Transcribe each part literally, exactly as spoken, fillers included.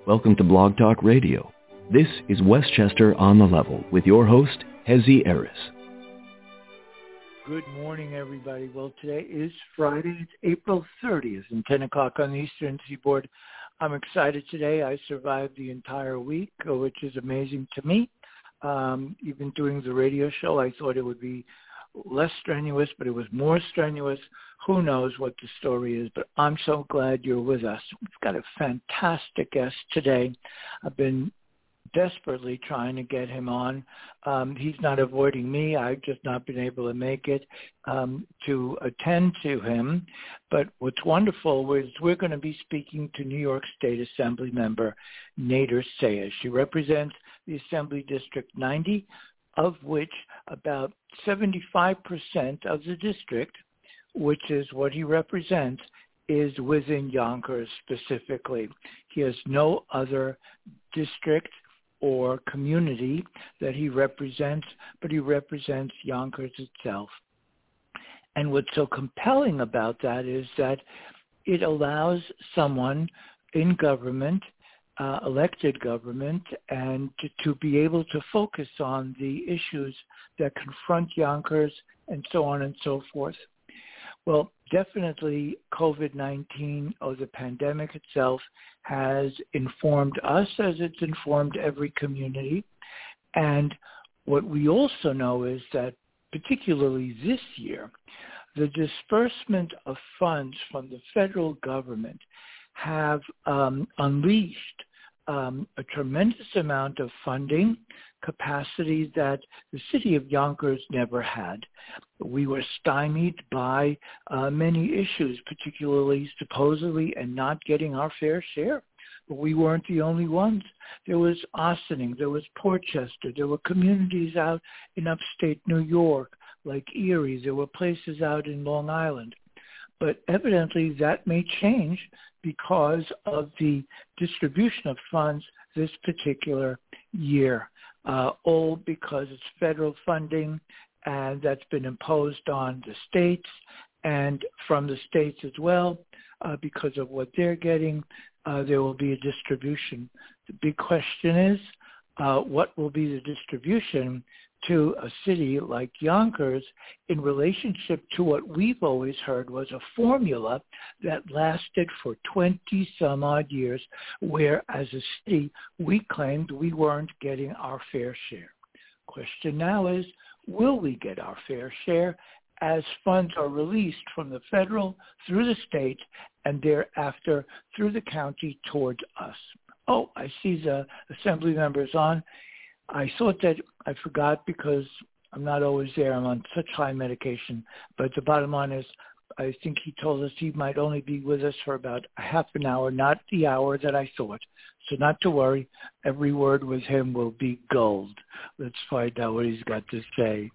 Welcome to Blog Talk Radio. This is Westchester on the Level with your host, Hezi Eris. Good morning, everybody. Well, today is Friday. It's April thirtieth and ten o'clock on the Eastern Seaboard. I'm excited today. I survived the entire week, which is amazing to me. Um, even doing the radio show, I thought it would be less strenuous, but it was more strenuous. Who knows what the story is, but I'm so glad you're with us. We've got a fantastic guest today. I've been desperately trying to get him on. Um, he's not avoiding me. I've just not been able to make it um, to attend to him. But what's wonderful is we're going to be speaking to New York State Assembly member Nader Sayegh. She represents the Assembly District ninety, of which about seventy-five percent of the district, which is what he represents, is within Yonkers specifically. He has no other district or community that he represents, but he represents Yonkers itself. And what's so compelling about that is that it allows someone in government, uh, elected government, and to, to be able to focus on the issues that confront Yonkers and so on and so forth. Well, definitely COVID nineteen or the pandemic itself has informed us as it's informed every community. And what we also know is that particularly this year, the disbursement of funds from the federal government have um, unleashed um, a tremendous amount of funding capacity that the city of Yonkers never had. We were stymied by uh, many issues, particularly supposedly and not getting our fair share. But we weren't the only ones. There was Ossining, there was Portchester, there were communities out in upstate New York like Erie, there were places out in Long Island. But evidently that may change because of the distribution of funds this particular year. Uh, all because it's federal funding, and that's been imposed on the states and from the states as well. Uh, because of what they're getting, uh, there will be a distribution. The big question is, uh, what will be the distribution to a city like Yonkers in relationship to what we've always heard was a formula that lasted for twenty some odd years, where as a city we claimed we weren't getting our fair share. Question now is, will we get our fair share as funds are released from the federal through the state and thereafter through the county towards us? Oh, I see the assembly members on. I thought that I forgot because I'm not always there. I'm on such high medication. But the bottom line is, I think he told us he might only be with us for about a half an hour, not the hour that I thought. So not to worry. Every word with him will be gold. Let's find out what he's got to say.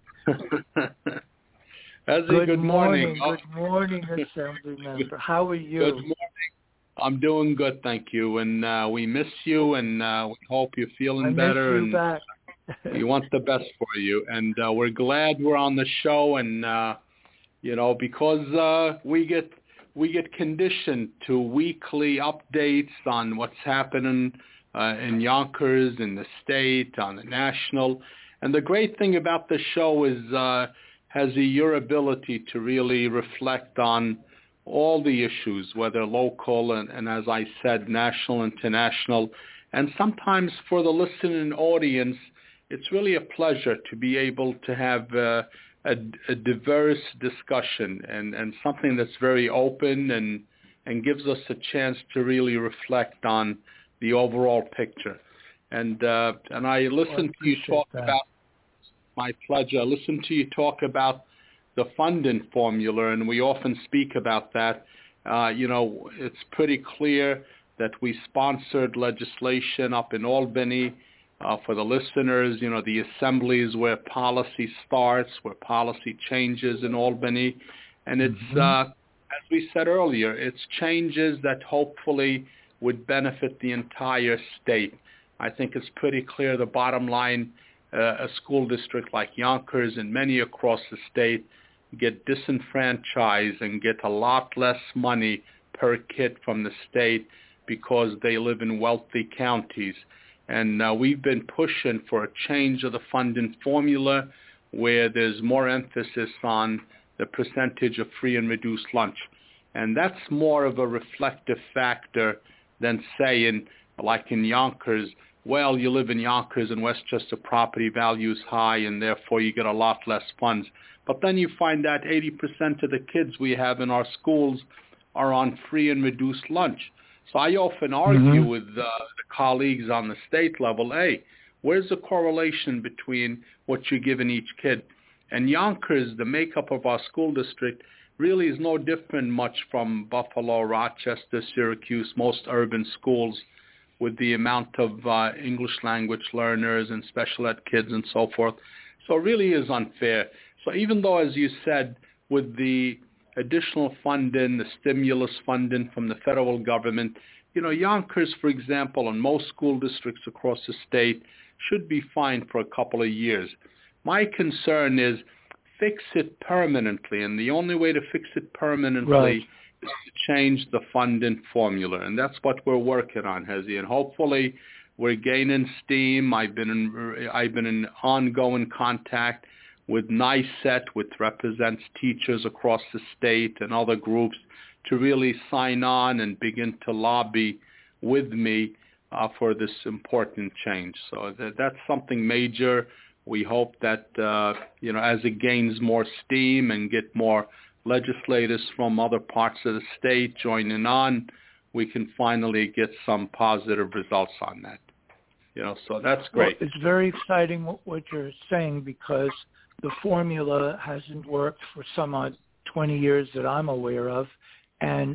Good, good morning. morning. Good morning, Assembly Member. How are you? Good morning. I'm doing good, thank you. And uh, we miss you, and uh, we hope you're feeling I better. Miss you and back. we want the best for you. And uh, we're glad we're on the show. And uh, you know, because uh, we get we get conditioned to weekly updates on what's happening uh, in Yonkers, in the state, on the national. And the great thing about the show is uh, has your ability to really reflect on all the issues, whether local and, and, as I said, national, international. And sometimes for the listening audience, it's really a pleasure to be able to have uh, a, a diverse discussion and, and something that's very open and, and gives us a chance to really reflect on the overall picture. And uh, and I listened I to you talk that. about, my pleasure, I listened to you talk about the funding formula, and we often speak about that. Uh, you know, it's pretty clear that we sponsored legislation up in Albany. Uh, for the listeners, you know, the assembly is where policy starts, where policy changes in Albany. And it's, mm-hmm. uh, as we said earlier, it's changes that hopefully would benefit the entire state. I think it's pretty clear the bottom line, uh, a school district like Yonkers and many across the state get disenfranchised and get a lot less money per kid from the state because they live in wealthy counties. And uh, we've been pushing for a change of the funding formula where there's more emphasis on the percentage of free and reduced lunch. And that's more of a reflective factor than saying, like in Yonkers, well, you live in Yonkers and Westchester property value is high and therefore you get a lot less funds. But then you find that eighty percent of the kids we have in our schools are on free and reduced lunch. So I often argue mm-hmm. with uh, the colleagues on the state level, hey, where's the correlation between what you're giving each kid? And Yonkers, the makeup of our school district, really is no different much from Buffalo, Rochester, Syracuse, most urban schools with the amount of uh, English language learners and special ed kids and so forth. So it really is unfair. So even though, as you said, with the additional funding, the stimulus funding from the federal government, you know, Yonkers, for example, and most school districts across the state should be fine for a couple of years. My concern is fix it permanently, and the only way to fix it permanently right. is to change the funding formula, and that's what we're working on, Hezi, and hopefully we're gaining steam. I've been in, I've been in ongoing contact with NYSET, which represents teachers across the state and other groups, to really sign on and begin to lobby with me uh, for this important change. So that, that's something major. We hope that, uh, you know, as it gains more steam and get more legislators from other parts of the state joining on, we can finally get some positive results on that. You know, so that's great. Well, it's very exciting what you're saying, because the formula hasn't worked for some odd twenty years that I'm aware of. And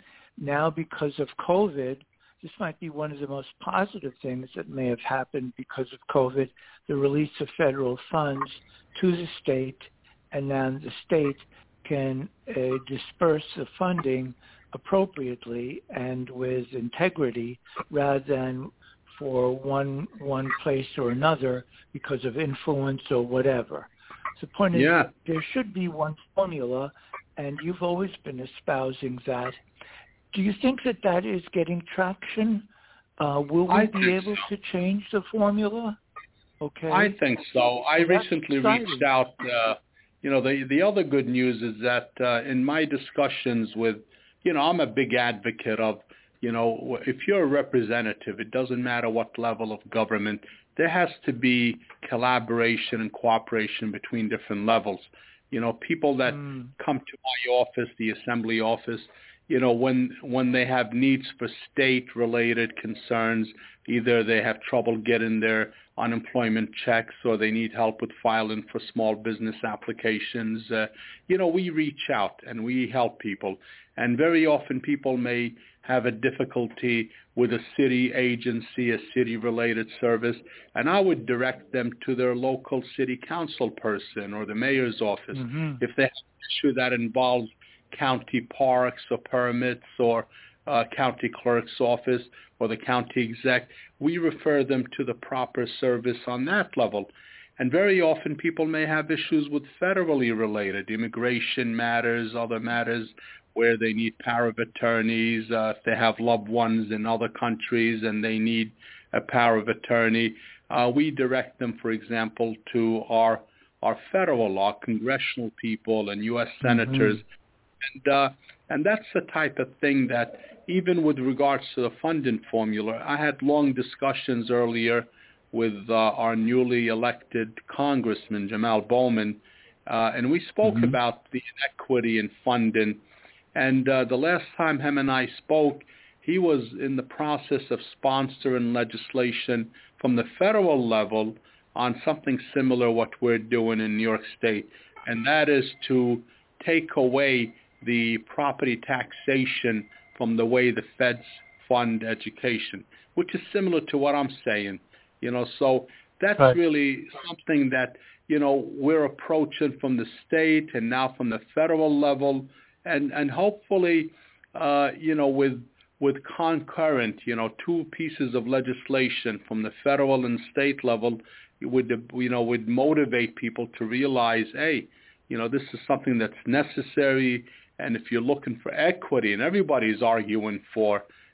now because of COVID, this might be one of the most positive things that may have happened because of COVID, the release of federal funds to the state, and now the state can uh, disperse the funding appropriately and with integrity rather than for one one place or another because of influence or whatever. The point is, yeah. there should be one formula, and you've always been espousing that. Do you think that that is getting traction? Uh, will we I be able so. to change the formula? Okay. I think so. I well, recently exciting. reached out. Uh, you know, the the other good news is that uh, in my discussions with, you know, I'm a big advocate of, you know, if you're a representative, it doesn't matter what level of government, there has to be collaboration and cooperation between different levels. You know, people that mm. come to my office, the assembly office, you know, when when they have needs for state-related concerns, either they have trouble getting their unemployment checks or they need help with filing for small business applications, uh, you know, we reach out and we help people. And very often people may have a difficulty with a city agency, a city-related service, and I would direct them to their local city council person or the mayor's office. Mm-hmm. If they have an issue that involves county parks or permits or uh, county clerk's office or the county exec, we refer them to the proper service on that level. And very often people may have issues with federally related immigration matters, other matters where they need power of attorneys, uh, if they have loved ones in other countries and they need a power of attorney. Uh, we direct them, for example, to our our federal law, congressional people and U S senators. Mm-hmm. And, uh, and that's the type of thing that even with regards to the funding formula, I had long discussions earlier with uh, our newly elected Congressman, Jamal Bowman, uh, and we spoke mm-hmm. about the inequity in funding. And uh, the last time him and I spoke, he was in the process of sponsoring legislation from the federal level on something similar what we're doing in New York State, and that is to take away the property taxation from the way the feds fund education, which is similar to what I'm saying. You know, so that's right. really something that, you know, we're approaching from the state and now from the federal level. And and hopefully, uh, you know, with with concurrent, you know, two pieces of legislation from the federal and state level, would you know would motivate people to realize, hey, you know, this is something that's necessary. And if you're looking for equity, and everybody's arguing for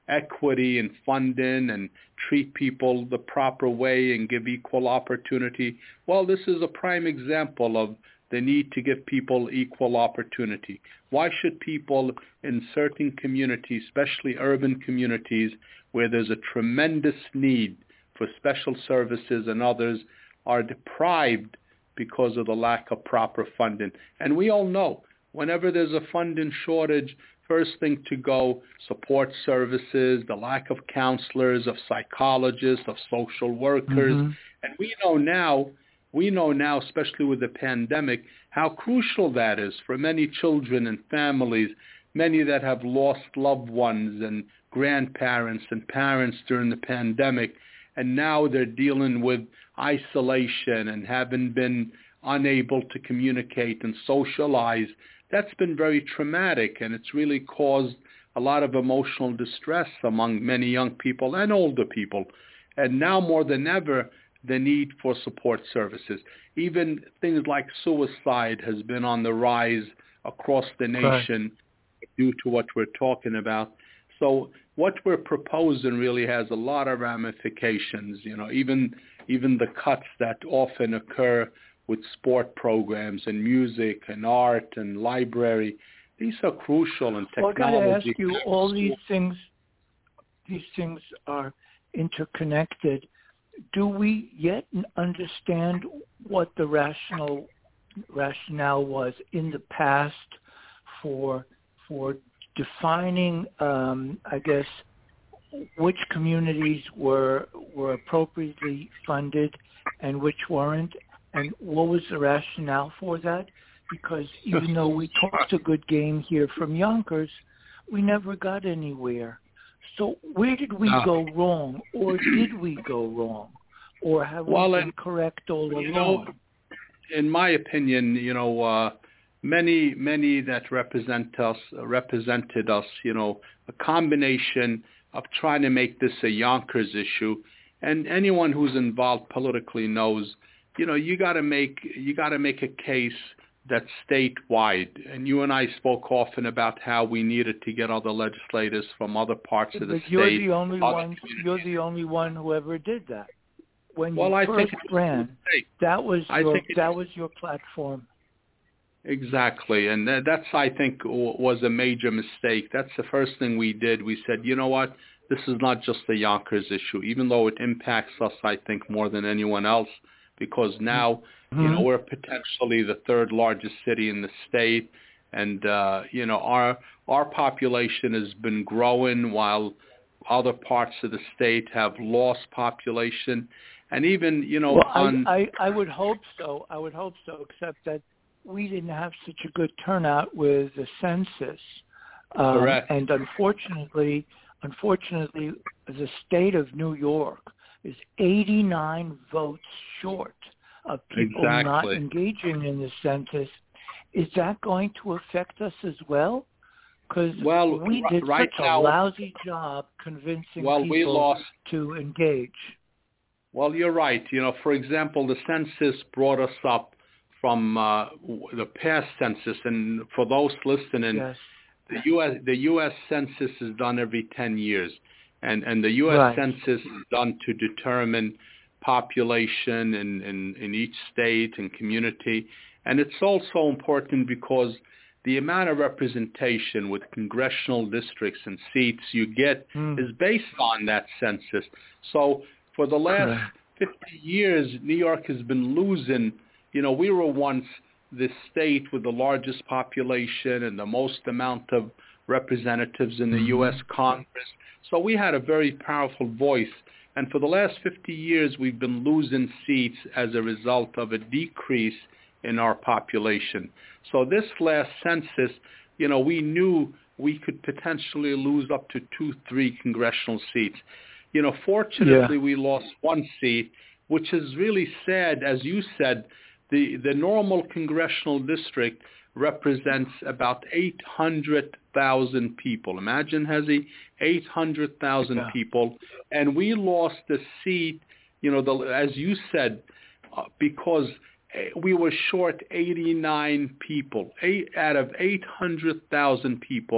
equity in funding and treat people the proper way and give equal opportunity. Well, this is a prime example of the need to give people equal opportunity. Why should people in certain communities, especially urban communities, where there's a tremendous need for special services and others, are deprived because of the lack of proper funding? And we all know, whenever there's a funding shortage, first thing to go, support services, the lack of counselors, of psychologists, of social workers. Mm-hmm. And we know now, we know now, especially with the pandemic, how crucial that is for many children and families, many that have lost loved ones and grandparents and parents during the pandemic. And now they're dealing with isolation and having been unable to communicate and socialize. That's been very traumatic, and it's really caused a lot of emotional distress among many young people and older people. And now more than ever, the need for support services. Even things like suicide has been on the rise across the nation right. due to what we're talking about. So what we're proposing really has a lot of ramifications. You know, even even the cuts that often occur with sport programs and music and art and library, these are crucial in technology. Well, I got to ask you, all these things, these things are interconnected. Do we yet understand what the rational rationale was in the past for for defining, um, I guess, which communities were were appropriately funded and which weren't, and what was the rationale for that? Because even though we talked a good game here from Yonkers, we never got anywhere. So where did we go wrong, or did we go wrong, or have well, we been correct all along? Know, in my opinion, you know, uh, many many that represent us uh, represented us, you know, a combination of trying to make this a Yonkers issue, and anyone who's involved politically knows, you know, you got to make you got to make a case that's statewide. And you and I spoke often about how we needed to get other legislators from other parts of the but state. You're the only one. You're the only one who ever did that. When you well, I first think ran, that was I your think that was your platform. Exactly, and that's, I think, was a major mistake. That's the first thing we did. We said, you know what, this is not just a Yonkers issue, even though it impacts us, I think, more than anyone else, because now, mm-hmm. you know, we're potentially the third largest city in the state, and, uh, you know, our our population has been growing while other parts of the state have lost population. And even, you know, well, on... I, I, I would hope so. I would hope so, except that we didn't have such a good turnout with the census. Um, Correct. And unfortunately, unfortunately, the state of New York is eighty-nine votes short of people exactly. not engaging in the census. Is that going to affect us as well? Because well, we did right such now, a lousy job convincing well, people we lost, to engage. Well, you're right. You know, for example, the census brought us up from uh, the past census, and for those listening, yes. the U S the U S Census is done every ten years, and and the U S Right. Census is done to determine population in, in, in each state and community, and it's also important because the amount of representation with congressional districts and seats you get mm. is based on that census. So for the last right. fifty years, New York has been losing. You know, we were once the state with the largest population and the most amount of representatives in the mm-hmm. U S Congress. So we had a very powerful voice. And for the last fifty years, we've been losing seats as a result of a decrease in our population. So this last census, you know, we knew we could potentially lose up to two, three congressional seats. You know, fortunately, yeah. we lost one seat, which is really sad. As you said, the, the normal congressional district represents about eight hundred thousand people. Imagine, Hezi, eight hundred thousand yeah. people. And we lost the seat, you know, the, as you said, uh, because we were short eighty-nine people. Eight, out of eight hundred thousand people,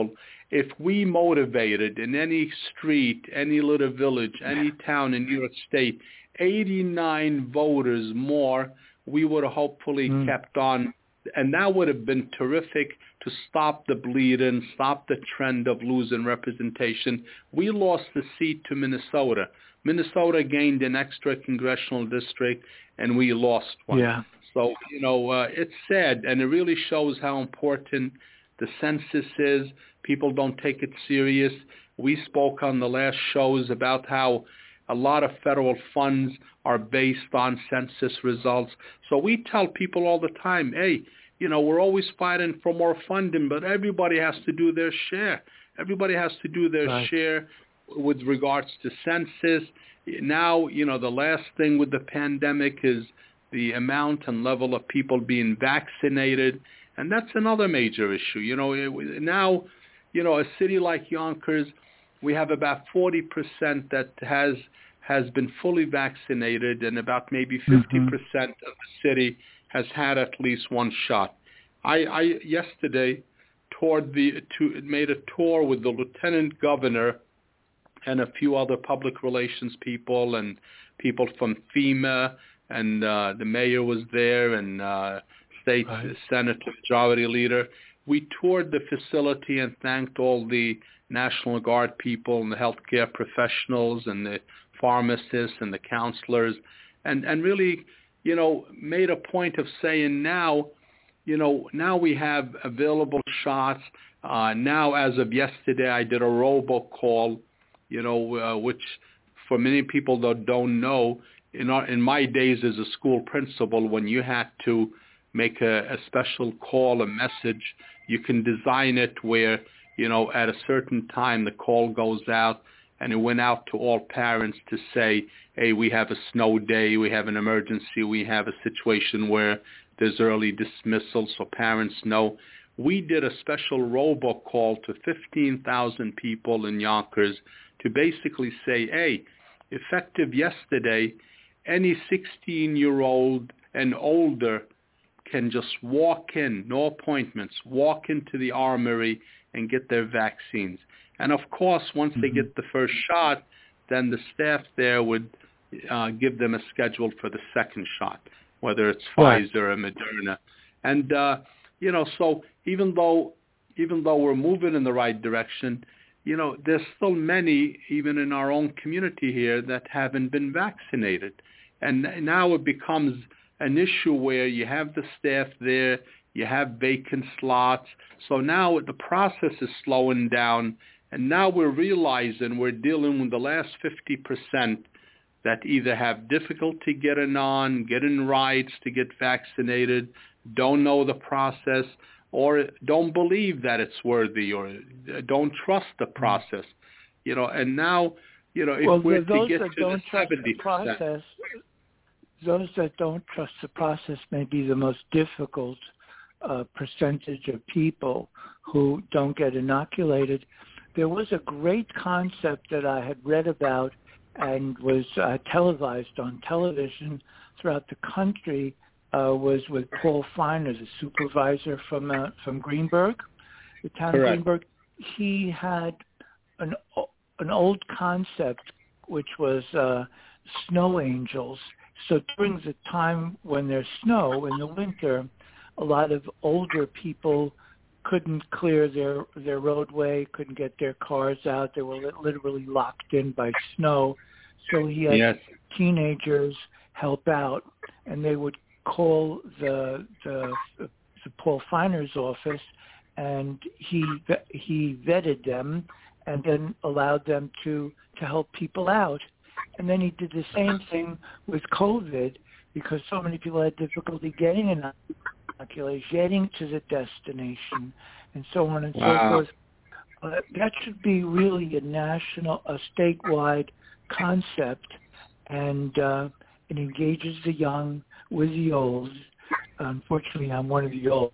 if we motivated in any street, any little village, any town in New York State, eighty-nine voters more, we would have hopefully mm. kept on. And that would have been terrific to stop the bleeding, stop the trend of losing representation. We lost the seat to Minnesota. Minnesota gained an extra congressional district, and we lost one. Yeah. So, you know, uh, it's sad, and it really shows how important the census is. People don't take it serious. We spoke on the last shows about how a lot of federal funds are based on census results. So we tell people all the time, hey, you know, we're always fighting for more funding, but everybody has to do their share. Everybody has to do their right. share with regards to census. Now, you know, the last thing with the pandemic is the amount and level of people being vaccinated, and that's another major issue. You know, now, you know, a city like Yonkers, we have about forty percent that has has been fully vaccinated, and about maybe fifty percent mm-hmm. of the city has had at least one shot. I, I yesterday toured the to, made a tour with the lieutenant governor and a few other public relations people and people from FEMA, and uh, the mayor was there, and uh, state right. Senate Majority Leader. We toured the facility and thanked all the National Guard people and the healthcare professionals and the pharmacists and the counselors, and, and really, you know, made a point of saying now, you know, now we have available shots. Uh, now, as of yesterday, I did a robocall, you know, uh, which for many people that don't know, in our, in my days as a school principal, when you had to make a, a special call, a message, you can design it where, you know, at a certain time the call goes out, and it went out to all parents to say, hey, we have a snow day, we have an emergency, we have a situation where there's early dismissal, so parents know. We did a special robocall to fifteen thousand people in Yonkers to basically say, hey, effective yesterday, any sixteen-year-old and older can just walk in, no appointments, walk into the armory and get their vaccines. And of course, once mm-hmm. they get the first shot, then the staff there would uh, give them a schedule for the second shot, whether it's right. Pfizer or Moderna. And, uh, you know, so even though even though we're moving in the right direction, you know, there's still many, even in our own community here, that haven't been vaccinated. And now it becomes an issue where you have the staff there, you have vacant slots. So now the process is slowing down, and now we're realizing we're dealing with the last fifty percent that either have difficulty getting on, getting rights to get vaccinated, don't know the process, or don't believe that it's worthy, or don't trust the process. You know, and now, you know, if well, we're to get that to don't the seventy percent. The process, those that don't trust the process may be the most difficult uh, percentage of people who don't get inoculated. There was a great concept that I had read about and was uh, televised on television throughout the country, uh, was with Paul Feiner, the supervisor from uh, from Greenburgh, the town Correct. of Greenburgh. He had an an old concept which was uh, snow angels. So during the time when there's snow in the winter, a lot of older people couldn't clear their, their roadway, couldn't get their cars out. They were literally locked in by snow. So he had yes. teenagers help out, and they would call the, the, the Paul Feiner's office, and he he vetted them and then allowed them to, to help people out. And then he did the same thing with COVID, because so many people had difficulty getting an inoculation, getting to the destination, and so on and wow. so forth. Uh, that should be really a national, a statewide concept, and uh, it engages the young with the old. Unfortunately, I'm one of the old.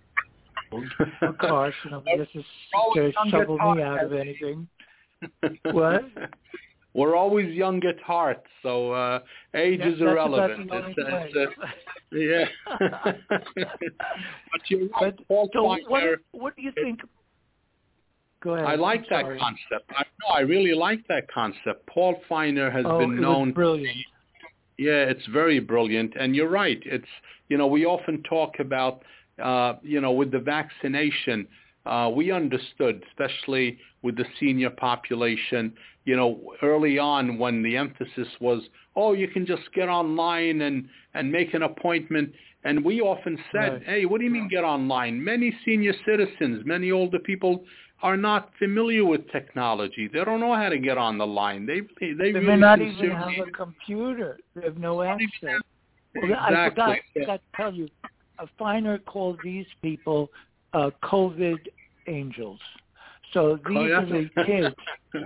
Of course, you know, this is to shovel me out of anything. What? We're always young at heart, so uh, age that, is irrelevant. It's, it's, it's, uh, yeah. But you're right. But, Paul so Feiner, what, what do you think? Go ahead. I like I'm that sorry. concept. I, no, I really like that concept. Paul Feiner has oh, been it known. was brilliant. Yeah, it's very brilliant, and you're right. It's you know we often talk about uh, you know with the vaccination, uh, we understood, especially with the senior population. You know, early on when the emphasis was, oh, you can just get online and and make an appointment, and we often said, Right. hey, what do you mean get online? Many senior citizens, many older people are not familiar with technology. They don't know how to get on the line. They they, they They really may not even sincerely have a computer. They have no access. Well, exactly. I forgot, I forgot to tell you, a Feiner called these people uh, COVID angels. So these Oh, yeah. are the kids.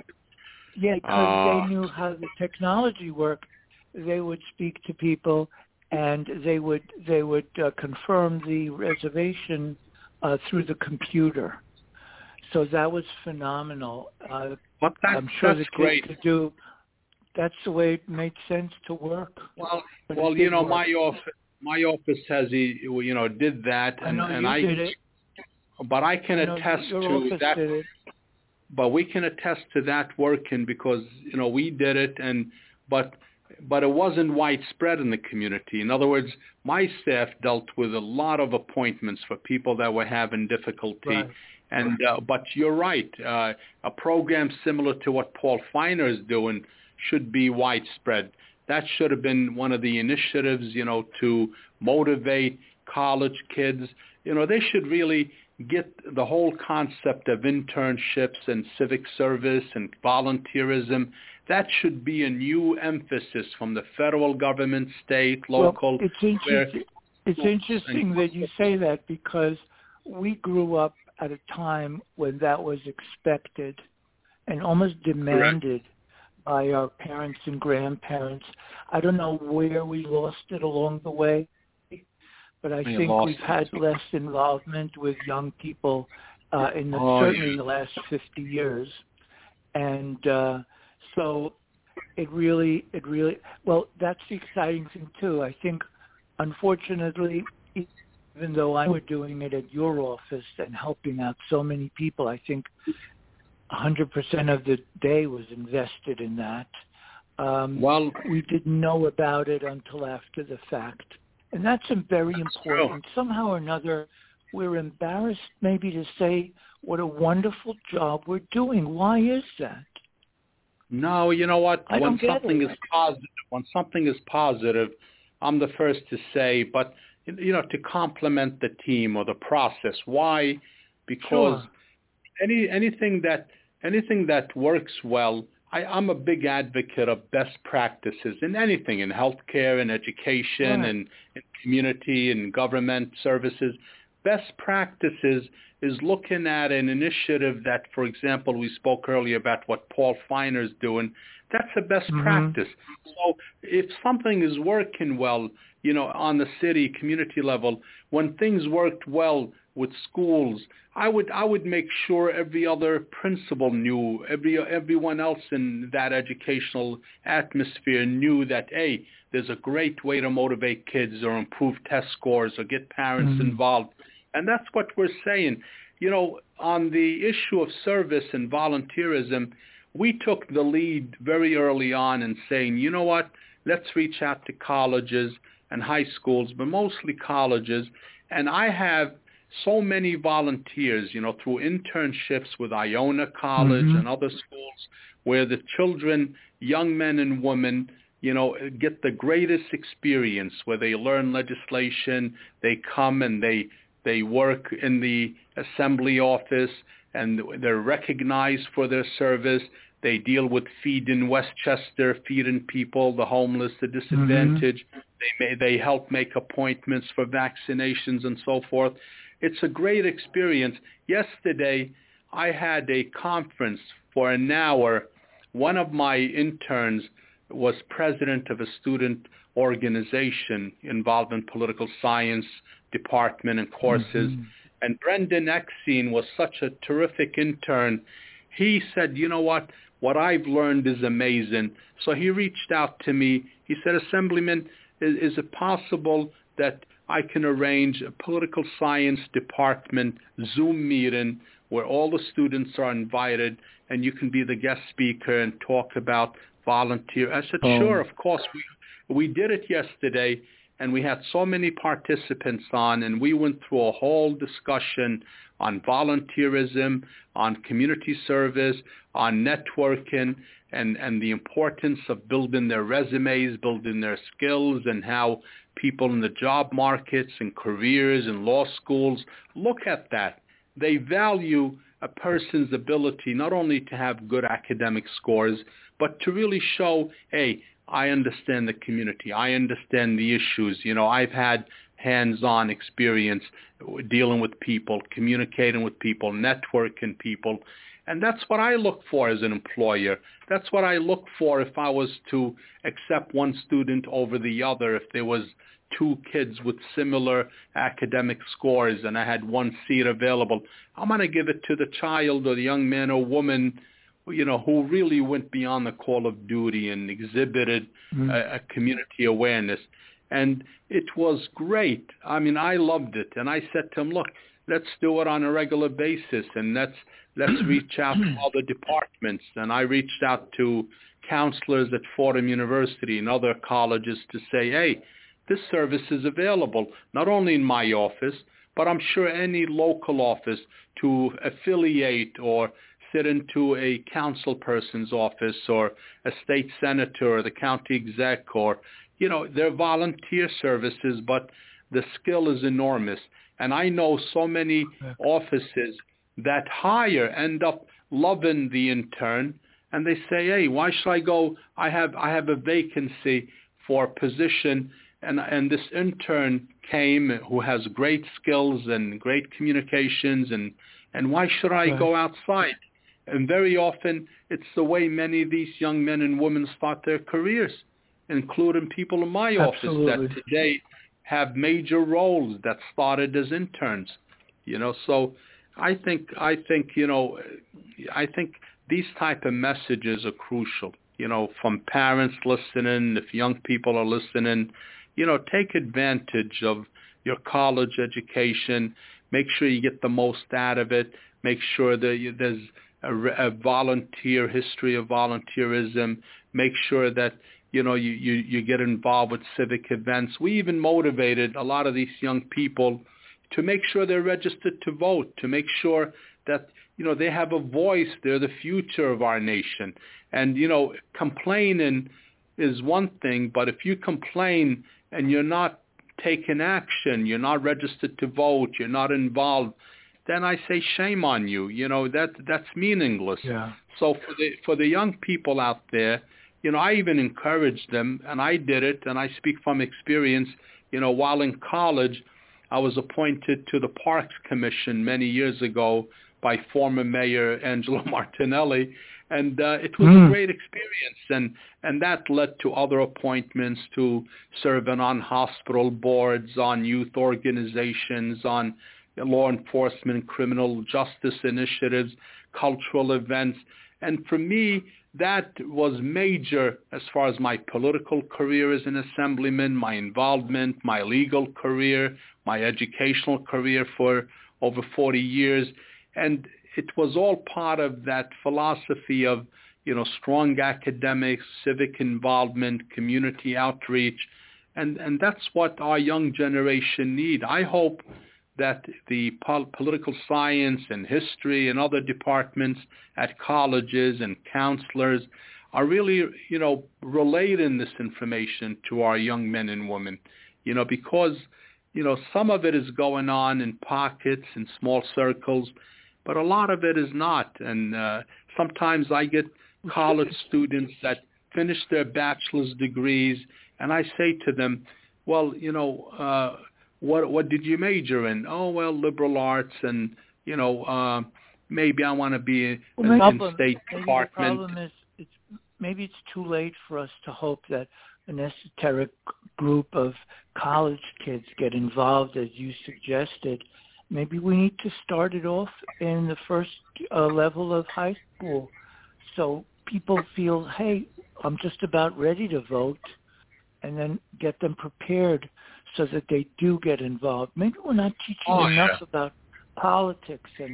Yeah, because Uh, they knew how the technology worked. They would speak to people, and they would they would uh, confirm the reservation uh, through the computer. So that was phenomenal. Uh, but that, I'm sure that's the kids great. could do. That's the way it made sense to work. Well, But well, it you did know, work. my office, my office has, you know, did that, I and know and you I, did it. but I can I know attest your to office that. did it. But we can attest to that working because you know we did it, and but but it wasn't widespread in the community. In other words, my staff dealt with a lot of appointments for people that were having difficulty. Right. And uh, but you're right. Uh, a program similar to what Paul Feiner is doing should be widespread. That should have been one of the initiatives, you know, to motivate college kids. You know, they should really get the whole concept of internships and civic service and volunteerism. That should be a new emphasis from the federal government, state, local. Well, it's interesting. It's interesting that you say that because we grew up at a time when that was expected and almost demanded Correct. by our parents and grandparents. I don't know where we lost it along the way, but I we think we've it. had less involvement with young people uh, in the, oh, certainly yeah. the last fifty years. And uh, so it really, it really, well, that's the exciting thing too. I think, unfortunately, even though I were doing it at your office and helping out so many people, I think one hundred percent of the day was invested in that. Um, well, we didn't know about it until after the fact. And that's very that's important. True. Somehow or another, we're embarrassed maybe to say what a wonderful job we're doing. Why is that? No, you know what? I when don't get something it. is positive, when something is positive, I'm the first to say, but you know, to compliment the team or the process. Why? Because Sure. any anything that anything that works well, I, I'm a big advocate of best practices in anything, in healthcare, in education, Right. and in community and government services. Best practices is looking at an initiative that, for example, we spoke earlier about what Paul Feiner is doing. That's a best Mm-hmm. practice. So if something is working well, you know, on the city, community level, when things worked well with schools, I would I would make sure every other principal knew, every everyone else in that educational atmosphere knew that, hey, there's a great way to motivate kids or improve test scores or get parents Mm-hmm. involved. And that's what we're saying. You know, on the issue of service and volunteerism, we took the lead very early on in saying, you know what, let's reach out to colleges and high schools, but mostly colleges. And I have so many volunteers, you know, through internships with Iona College Mm-hmm. and other schools where the children, young men and women, you know, get the greatest experience, where they learn legislation, they come and they they work in the assembly office, and they're recognized for their service. They deal with feeding Westchester, feeding people, the homeless, the disadvantaged. Mm-hmm. They may, they help make appointments for vaccinations and so forth. It's a great experience. Yesterday, I had a conference for an hour. One of my interns was president of a student organization involved in political science department and courses. Mm-hmm. And Brendan Exene was such a terrific intern. He said, you know what, what I've learned is amazing. So he reached out to me. He said, Assemblyman, is, is it possible that I can arrange a political science department Zoom meeting where all the students are invited and you can be the guest speaker and talk about volunteer. I said, Oh. sure, of course. We, we did it yesterday, and we had so many participants on, and we went through a whole discussion on volunteerism, on community service, on networking, and, and the importance of building their resumes, building their skills, and how people in the job markets and careers and law schools look at that. They value a person's ability not only to have good academic scores, but to really show, hey, I understand the community. I understand the issues. You know, I've had hands-on experience dealing with people, communicating with people, networking people. And that's what I look for as an employer. That's what I look for if I was to accept one student over the other. If there was two kids with similar academic scores and I had one seat available, I'm going to give it to the child or the young man or woman, you know, who really went beyond the call of duty and exhibited mm-hmm. a, a community awareness. And it was great. I mean, I loved it. And I said to him, look, let's do it on a regular basis, and let's let's reach out to other departments. And I reached out to counselors at Fordham University and other colleges to say, hey, this service is available, not only in my office, but I'm sure any local office to affiliate or sit into a council person's office or a state senator or the county exec, or, you know, they're volunteer services, but the skill is enormous. And I know so many offices that hire end up loving the intern, and they say, hey, why should I go? I have I have a vacancy for a position, and and this intern came who has great skills and great communications, and, and why should I right. go outside? And very often it's the way many of these young men and women start their careers, including people in my Absolutely. office that today have major roles that started as interns. You know, so I think I think you know I think these type of messages are crucial. You know, from parents listening, if young people are listening, you know, take advantage of your college education. Make sure you get the most out of it. Make sure that you, there's a, a volunteer history of volunteerism. Make sure that, you know, you, you, you get involved with civic events. We even motivated a lot of these young people to make sure they're registered to vote, to make sure that, you know, they have a voice. They're the future of our nation. And, you know, complaining is one thing, but if you complain and you're not taking action, you're not registered to vote, you're not involved, then I say shame on you. You know, that that's meaningless. Yeah. So for the for the young people out there, you know, I even encourage them, and I did it, and I speak from experience. You know, while in college, I was appointed to the Parks Commission many years ago by former Mayor Angelo Martinelli, and uh, it was mm. a great experience, and, and that led to other appointments, to serving on hospital boards, on youth organizations, on law enforcement, criminal justice initiatives, cultural events. And for me, that was major as far as my political career as an assemblyman, my involvement, my legal career, my educational career for over forty years. And it was all part of that philosophy of, you know, strong academics, civic involvement, community outreach. And, and that's what our young generation need. I hope that the pol- political science and history and other departments at colleges and counselors are really, you know, relating this information to our young men and women, you know, because, you know, some of it is going on in pockets and small circles, but a lot of it is not. And uh, sometimes I get college students that finish their bachelor's degrees, and I say to them, well, you know, uh, What what did you major in? Oh, well, liberal arts, and, you know, uh, maybe I want to be in, well, in problem, State maybe Department. The problem is, it's, maybe it's too late for us to hope that an esoteric group of college kids get involved, as you suggested. Maybe we need to start it off in the first uh, level of high school, so people feel, hey, I'm just about ready to vote, and then get them prepared so that they do get involved. Maybe we're not teaching oh, enough yeah. about politics and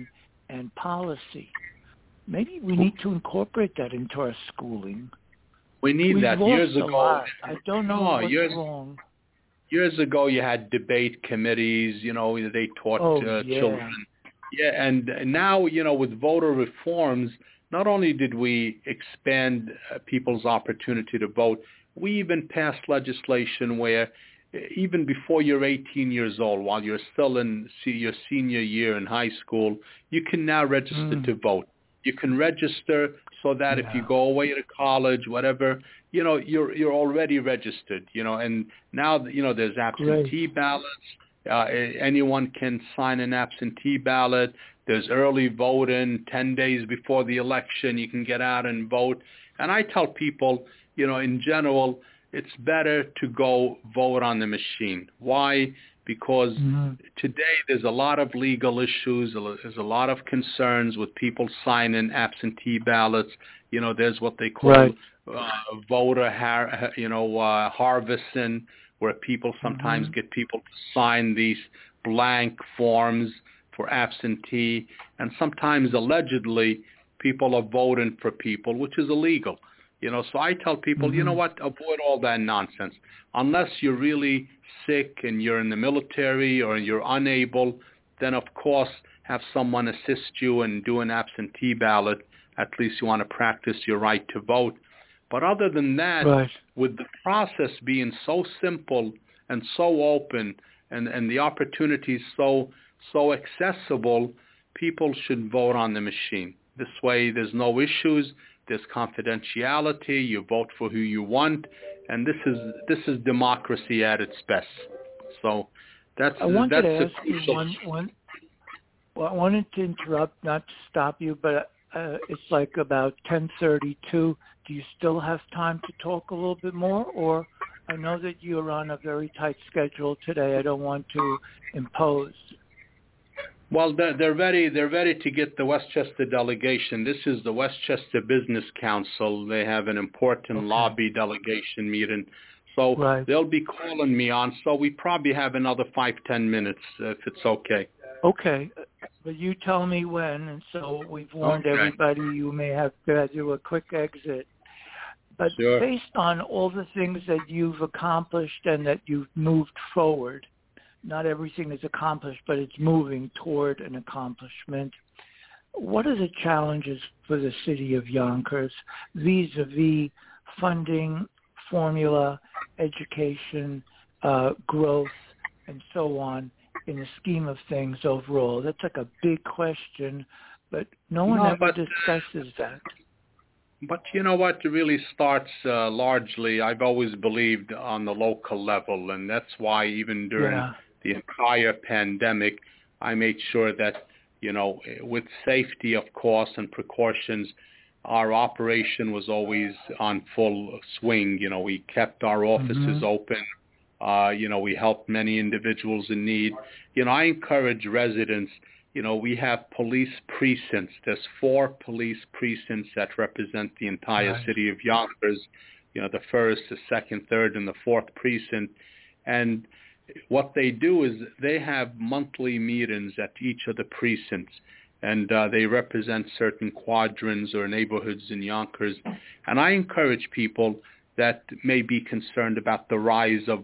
and policy. Maybe we need to incorporate that into our schooling. We need We've that. lost Years a ago, lot. I don't know no, what's years, wrong. Years ago, you had debate committees. You know, they taught oh, uh, yeah. children. Yeah, and now, you know, with voter reforms, not only did we expand uh, people's opportunity to vote, we even passed legislation where even before you're eighteen years old, while you're still in your senior year in high school, you can now register mm. to vote. You can register so that yeah. if you go away to college, whatever, you know, you're you're already registered, you know, and now, you know, there's absentee Great. ballots. Uh, anyone can sign an absentee ballot. There's early voting. ten days before the election, you can get out and vote. And I tell people, you know, in general, it's better to go vote on the machine. Why? Because mm-hmm. today there's a lot of legal issues. There's a lot of concerns with people signing absentee ballots. You know, there's what they call right. uh, voter, har- you know, uh, harvesting, where people sometimes mm-hmm. get people to sign these blank forms for absentee, and sometimes allegedly people are voting for people, which is illegal. You know, so I tell people, mm-hmm. you know what, avoid all that nonsense. Unless you're really sick and you're in the military or you're unable, then of course have someone assist you and do an absentee ballot. At least you want to practice your right to vote. But other than that, right. with the process being so simple and so open and, and the opportunities so so accessible, people should vote on the machine. This way there's no issues. There's confidentiality. You vote for who you want, and this is this is democracy at its best. So that's I wanted that's to a ask crucial. You one, one, well, I wanted to interrupt, not to stop you, but uh, it's like about ten thirty-two. Do you still have time to talk a little bit more, or I know that you're on a very tight schedule today. I don't want to impose. Well, they're, they're ready. They're ready to get the Westchester delegation. This is the Westchester Business Council. They have an important okay. lobby delegation meeting, so right. they'll be calling me on. So we probably have another five, ten minutes, uh, if it's okay. Okay, but you tell me when, and so we've warned okay. everybody you may have to do a quick exit. But sure. based on all the things that you've accomplished and that you've moved forward, not everything is accomplished, but it's moving toward an accomplishment. What are the challenges for the city of Yonkers vis-a-vis funding, formula, education, uh, growth, and so on in the scheme of things overall? That's like a big question, but no one no, ever but, discusses that. But you know what? It really starts uh, largely, I've always believed, on the local level, and that's why even during yeah. the entire pandemic, I made sure that, you know, with safety, of course, and precautions, our operation was always on full swing. You know, we kept our offices mm-hmm. open. Uh, you know, we helped many individuals in need. You know, I encourage residents, you know, we have police precincts. There's four police precincts that represent the entire right. city of Yonkers, you know, the first, the second, third, and the fourth precinct. And what they do is they have monthly meetings at each of the precincts, and uh, they represent certain quadrants or neighborhoods in Yonkers. And I encourage people that may be concerned about the rise of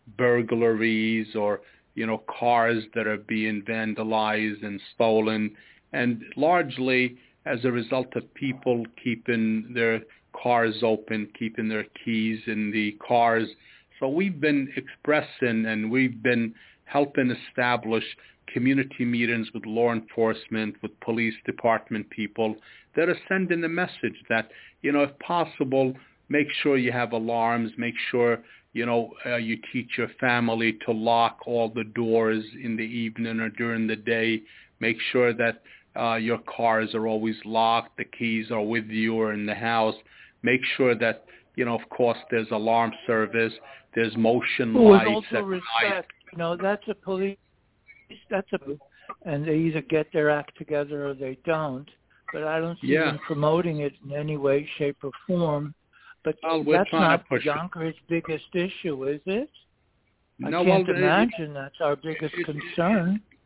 burglaries or, you know, cars that are being vandalized and stolen, and largely as a result of people keeping their cars open, keeping their keys in the cars. So we've been expressing and we've been helping establish community meetings with law enforcement, with police department people that are sending a message that, you know, if possible, make sure you have alarms, make sure, you know, uh, you teach your family to lock all the doors in the evening or during the day. Make sure that uh, your cars are always locked, the keys are with you or in the house. Make sure that, you know, of course, there's alarm service, there's motion With lights. With all due respect, you know, that's a police, that's a, and they either get their act together or they don't. But I don't see yeah. them promoting it in any way, shape, or form. But well, that's not push Yonkers' biggest issue, is it? No, I can't well, imagine it, that's our biggest it, concern.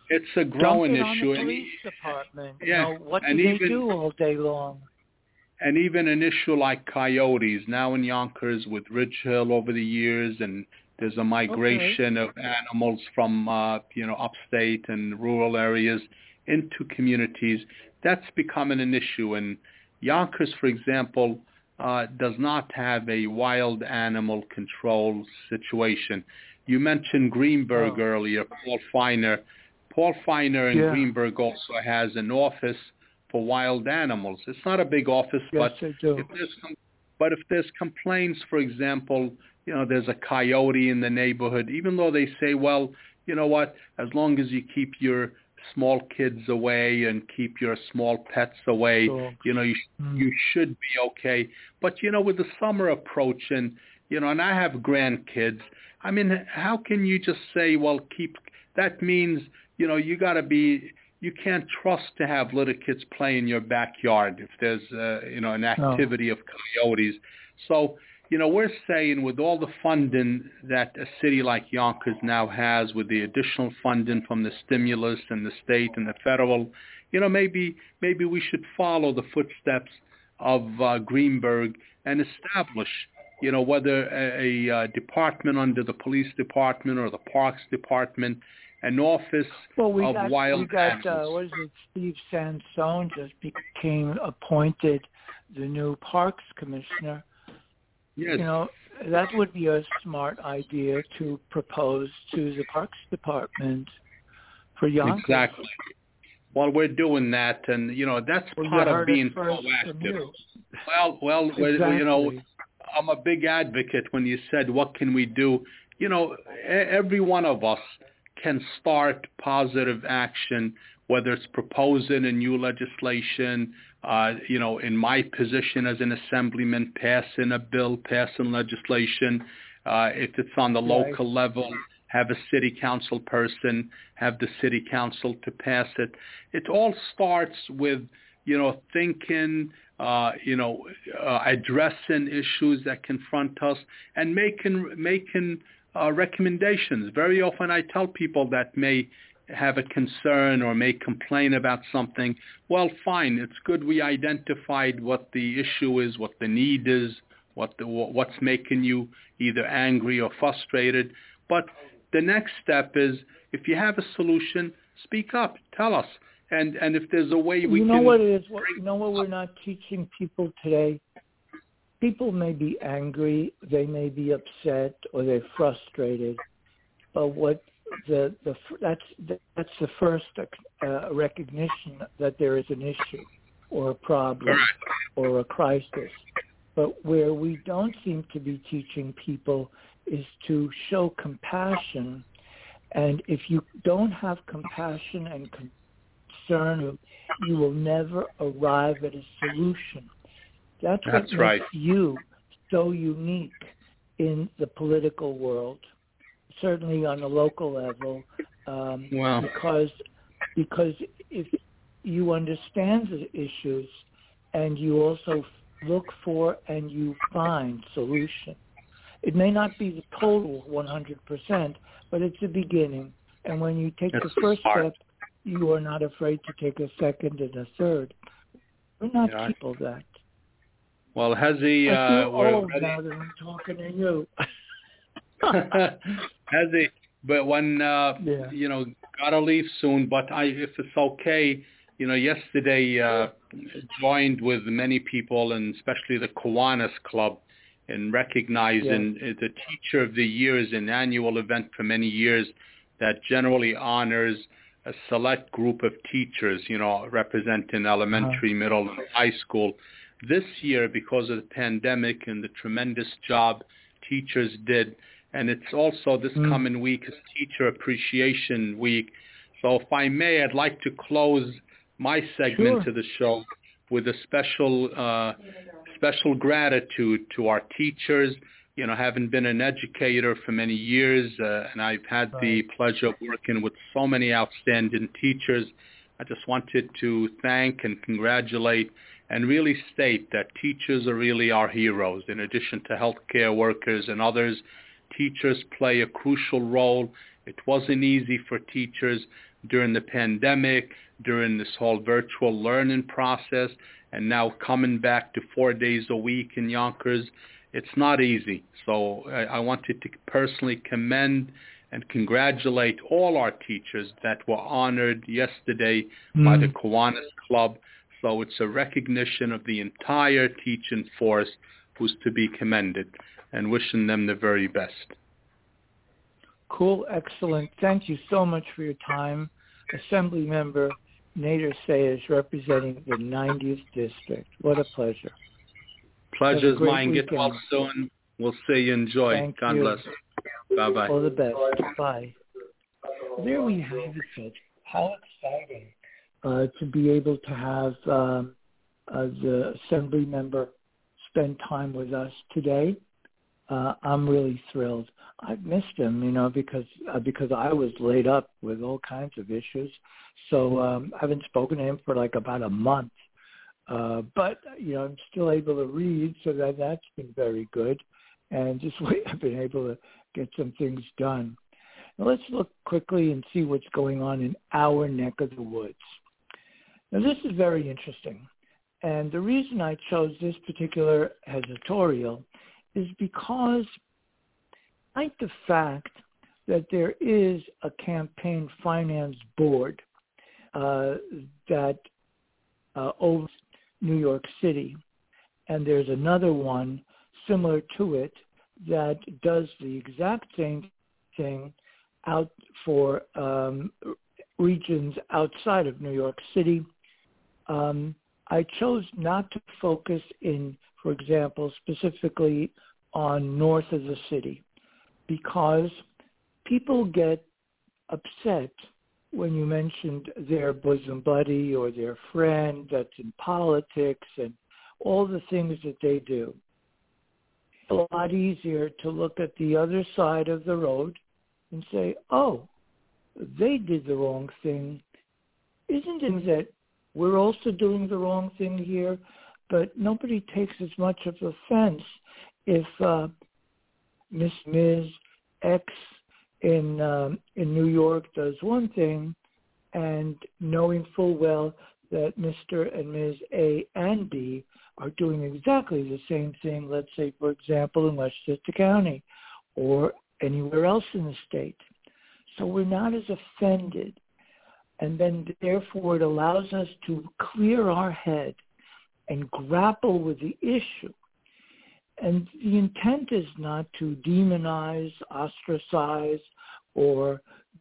it's a growing Dump it issue. on the police and, department. yeah, You know, what do and they even, do all day long? And even an issue like coyotes now in Yonkers with Ridge Hill over the years, and there's a migration okay. of animals from uh, you know upstate and rural areas into communities. That's becoming an issue. And Yonkers, for example, uh, does not have a wild animal control situation. You mentioned Greenberg oh. earlier, Paul Feiner. Paul Feiner in yeah. Greenberg also has an office for wild animals. It's not a big office, yes, but I do. if there's com- but if there's complaints, for example, you know, there's a coyote in the neighborhood, even though they say, well, you know what, as long as you keep your small kids away and keep your small pets away, sure. you know, you mm. you should be okay. But, you know, with the summer approaching, you know, and I have grandkids, I mean, how can you just say, well, keep, that means, you know, you got to be, you can't trust to have little kids play in your backyard if there's, uh, you know, an activity no. of coyotes. So, you know, we're saying with all the funding that a city like Yonkers now has, with the additional funding from the stimulus and the state and the federal, you know, maybe maybe we should follow the footsteps of uh, Greenberg and establish, you know, whether a, a, a department under the police department or the parks department, an office well, we of got, wild we got, animals. Uh, what is it, Steve Sansone just became appointed the new parks commissioner. Yes. You know, that would be a smart idea to propose to the Parks Department for Yonkers. Exactly. Well, we're doing that, and, you know, that's well, part of being proactive. Well, well, exactly. you know, I'm a big advocate when you said, what can we do? You know, every one of us can start positive action, whether it's proposing a new legislation, uh, you know, in my position as an assemblyman, passing a bill, passing legislation. Uh, if it's on the right. local level, have a city council person, have the city council to pass it. It all starts with, you know, thinking, uh, you know, uh, addressing issues that confront us and making making uh, recommendations. Very often I tell people that may have a concern or may complain about something, well, fine, it's good we identified what the issue is, what the need is, what the, what's making you either angry or frustrated. But the next step is, if you have a solution, speak up, tell us. And and if there's a way we you know can... What it is, what, you know what we're not teaching people today? People may be angry, they may be upset, or they're frustrated, but what the the that's that's the first uh, recognition that there is an issue or a problem or a crisis. But where we don't seem to be teaching people is to show compassion. And if you don't have compassion and concern, you will never arrive at a solution. That's, That's what right. makes you so unique in the political world, certainly on a local level, um, wow. because because if you understand the issues and you also look for and you find solution. It may not be the total one hundred percent, but it's a beginning. And when you take That's the first smart. step, you are not afraid to take a second and a third. We're not yeah. people that. Well, has he... I feel uh, we're old ready. now that I'm talking to you. Has he? But when, uh, yeah. you know, gotta leave soon, but I, if it's okay, you know, yesterday uh, joined with many people, and especially the Kiwanis Club, in recognizing yes. the Teacher of the Year is an annual event for many years that generally honors a select group of teachers, you know, representing elementary, uh-huh. middle, and high school. This year, because of the pandemic and the tremendous job teachers did, and it's also this mm. coming week is Teacher Appreciation Week. So if I may, I'd like to close my segment sure. of the show with a special uh, special gratitude to our teachers. You know, having been an educator for many years, uh, and I've had right. the pleasure of working with so many outstanding teachers, I just wanted to thank and congratulate and really state that teachers are really our heroes. In addition to healthcare workers and others, teachers play a crucial role. It wasn't easy for teachers, during the pandemic, during this whole virtual learning process, and now coming back to four days a week in Yonkers. It's not easy. So I, I wanted to personally commend and congratulate all our teachers that were honored yesterday mm. by the Kiwanis Club. So it's a recognition of the entire teaching force who's to be commended, and wishing them the very best. Cool, excellent. Thank you so much for your time. Assembly Member Nader Sayers, representing the ninetieth District. What a pleasure. Pleasure's mine. Get well soon. We'll see you. Enjoy. Thank God you. bless. Bye-bye. All the best. Bye. There we have it, folks. How exciting uh, to be able to have um, uh, the Assembly Member spend time with us today. Uh, I'm really thrilled. I've missed him, you know, because uh, because I was laid up with all kinds of issues. So um, I haven't spoken to him for like about a month. Uh, but, you know, I'm still able to read, so that, that's been very good. And just I've been able to get some things done. Now let's look quickly and see what's going on in our neck of the woods. Now this is very interesting. And the reason I chose this particular editorial is because I like the fact that there is a campaign finance board uh, that uh, owns New York City, and there's another one similar to it that does the exact same thing out for um, regions outside of New York City. Um, I chose not to focus in, for example, specifically on north of the city, because people get upset when you mentioned their bosom buddy or their friend that's in politics and all the things that they do. It's a lot easier to look at the other side of the road and say, oh, they did the wrong thing. Isn't it that we're also doing the wrong thing here? But nobody takes as much of offense if uh, Miss Miz X in um, in New York does one thing, and knowing full well that Mister and Miz A and B are doing exactly the same thing, let's say, for example, in Westchester County or anywhere else in the state. So we're not as offended. And then therefore it allows us to clear our head and grapple with the issue. And the intent is not to demonize, ostracize, or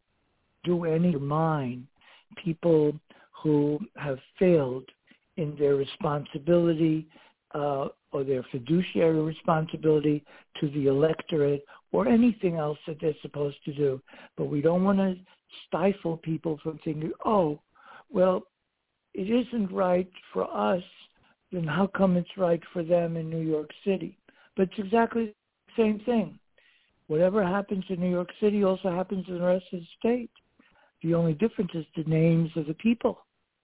do any mine people who have failed in their responsibility uh, or their fiduciary responsibility to the electorate or anything else that they're supposed to do. But we don't want to stifle people from thinking, oh, well, it isn't right for us, then how come it's right for them in New York City? But it's exactly the same thing. Whatever happens in New York City also happens in the rest of the state. The only difference is the names of the people.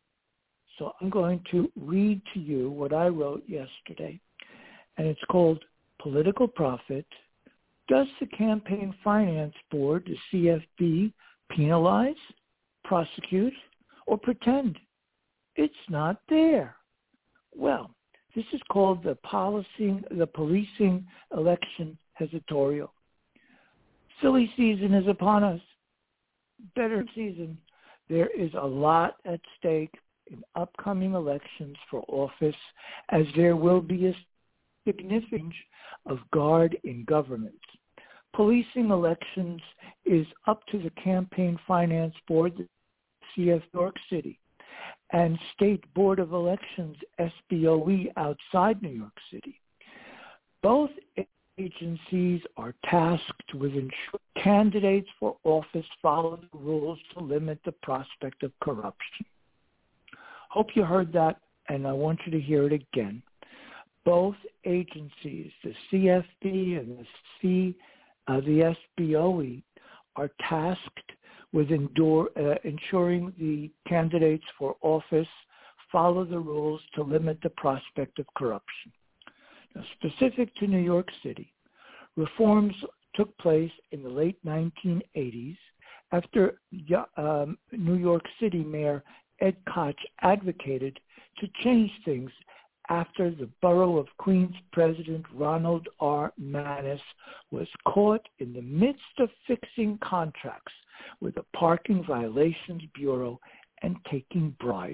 So I'm going to read to you what I wrote yesterday, and it's called Political Profit. Does the Campaign Finance Board, the C F B, penalize, prosecute, or pretend it's not there? Well, this is called the policing, the policing election hesitorial. Silly season is upon us. Better season. There is a lot at stake in upcoming elections for office, as there will be a significance of guard in government. Policing elections is up to the Campaign Finance Board, the C F New York City, and State Board of Elections, S B O E, outside New York City. Both agencies are tasked with ensuring candidates for office follow the rules to limit the prospect of corruption. Hope you heard that, and I want you to hear it again. Both agencies, the C F B and the C, uh, the S B O E, are tasked with endure, uh, ensuring the candidates for office follow the rules to limit the prospect of corruption. Now, specific to New York City, reforms took place in the late nineteen eighties after um, New York City Mayor Ed Koch advocated to change things after the Borough of Queens President Ronald R. Maness was caught in the midst of fixing contracts with the Parking Violations Bureau and taking bribes.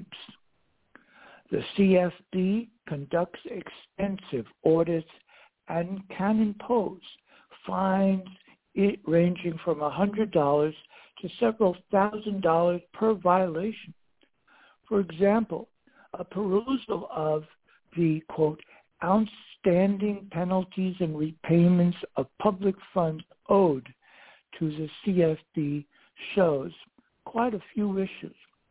The C F B conducts extensive audits and can impose fines it ranging from one hundred dollars to several thousand dollars per violation. For example, a perusal of the, quote, outstanding penalties and repayments of public funds owed to the C F B shows quite a few issues.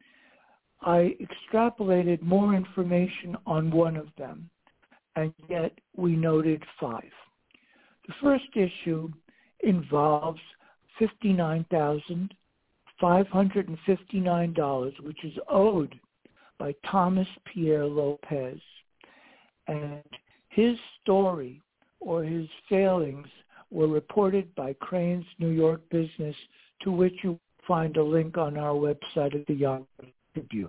I extrapolated more information on one of them, and yet we noted five. The first issue involves fifty-nine thousand five hundred fifty-nine dollars, which is owed by Thomas Pierre Lopez. And his story or his failings were reported by Crain's New York Business, to which you find a link on our website at the Yonkers Tribune.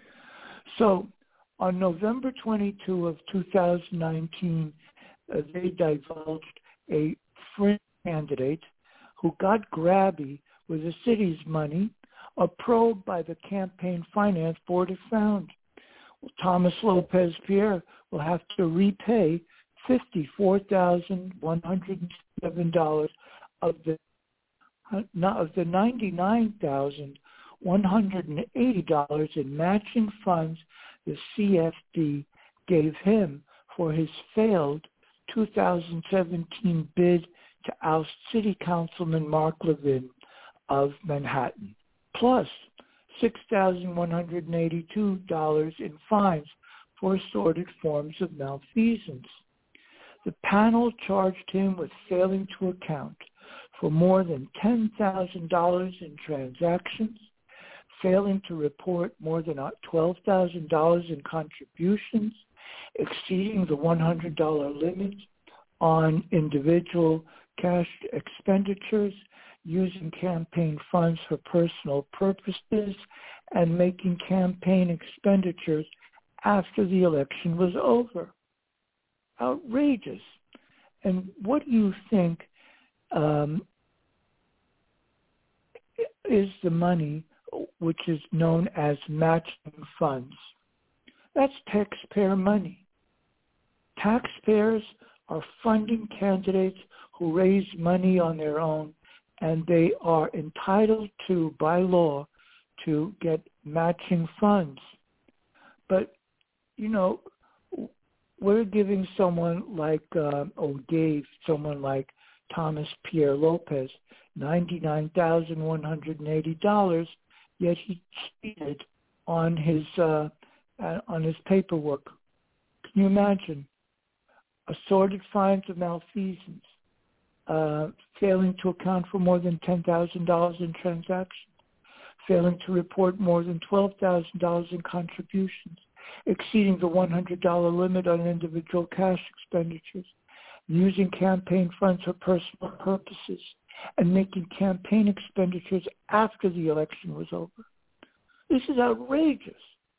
So on November twenty-second of two thousand nineteen, uh, they divulged a fringe candidate who got grabby with the city's money. A probe by the Campaign Finance Board has found well, Thomas Lopez Pierre will have to repay fifty-four thousand one hundred seven dollars of the of the ninety-nine thousand one hundred eighty dollars in matching funds the C F B gave him for his failed two thousand seventeen bid to oust City Councilman Mark Levin of Manhattan, plus six thousand one hundred eighty-two dollars in fines for assorted forms of malfeasance. The panel charged him with failing to account for more than ten thousand dollars in transactions, failing to report more than twelve thousand dollars in contributions, exceeding the one hundred dollars limit on individual cash expenditures, using campaign funds for personal purposes, and making campaign expenditures after the election was over. Outrageous. And what do you think um, is the money which is known as matching funds? That's taxpayer money. Taxpayers are funding candidates who raise money on their own, and they are entitled to, by law, to get matching funds. But, you know, we're giving someone like, uh, or gave someone like Thomas Pierre Lopez ninety-nine thousand one hundred eighty dollars, yet he cheated on his uh, on his paperwork. Can you imagine? Assorted fines of malfeasance, uh, failing to account for more than ten thousand dollars in transactions, failing to report more than twelve thousand dollars in contributions, exceeding the one hundred dollars limit on individual cash expenditures, using campaign funds for personal purposes, and making campaign expenditures after the election was over. This is outrageous.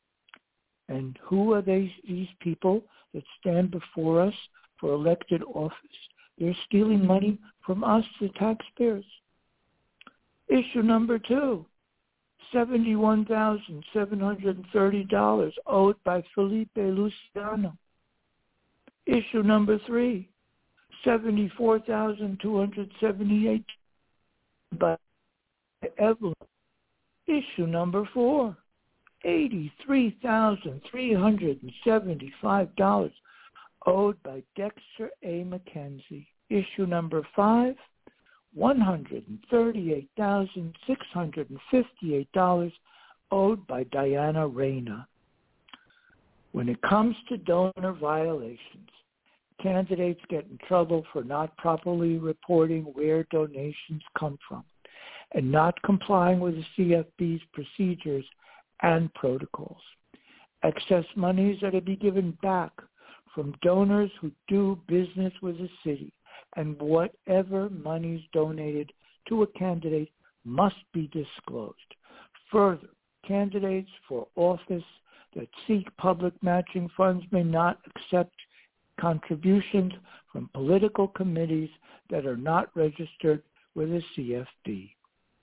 And who are they, these people that stand before us for elected office? They're stealing money from us, the taxpayers. Issue number two, seventy-one thousand seven hundred thirty dollars owed by Felipe Luciano. Issue number three, seventy-four thousand two hundred seventy-eight dollars by Evelyn. Issue number four, eighty-three thousand three hundred seventy-five dollars owed by Dexter A. McKenzie. Issue number five, one hundred thirty-eight thousand six hundred fifty-eight dollars owed by Diana Reyna. When it comes to donor violations, candidates get in trouble for not properly reporting where donations come from and not complying with the C F B's procedures and protocols. Excess monies are to be given back from donors who do business with the city, and whatever monies donated to a candidate must be disclosed. Further, candidates for office that seek public matching funds may not accept contributions from political committees that are not registered with the C F B.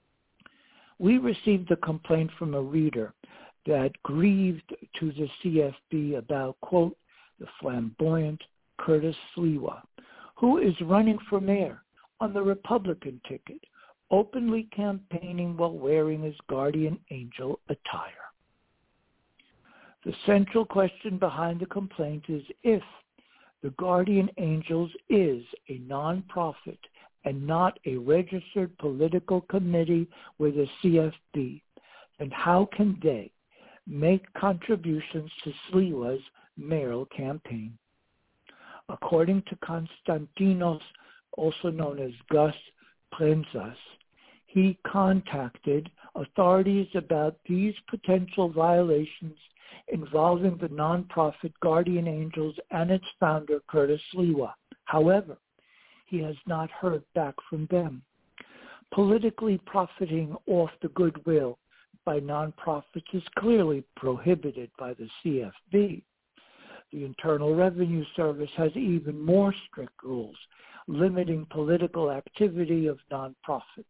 We received a complaint from a reader that grieved to the C F B about, quote, the flamboyant Curtis Sliwa, who is running for mayor on the Republican ticket, openly campaigning while wearing his guardian angel attire. The central question behind the complaint is if the Guardian Angels is a nonprofit and not a registered political committee with a C F B, then how can they make contributions to Sliwa's mayoral campaign? According to Konstantinos, also known as Gus Prenzas, he contacted authorities about these potential violations involving the nonprofit Guardian Angels and its founder, Curtis Sliwa. However, he has not heard back from them. Politically profiting off the goodwill by nonprofits is clearly prohibited by the C F B. The Internal Revenue Service has even more strict rules limiting political activity of nonprofits.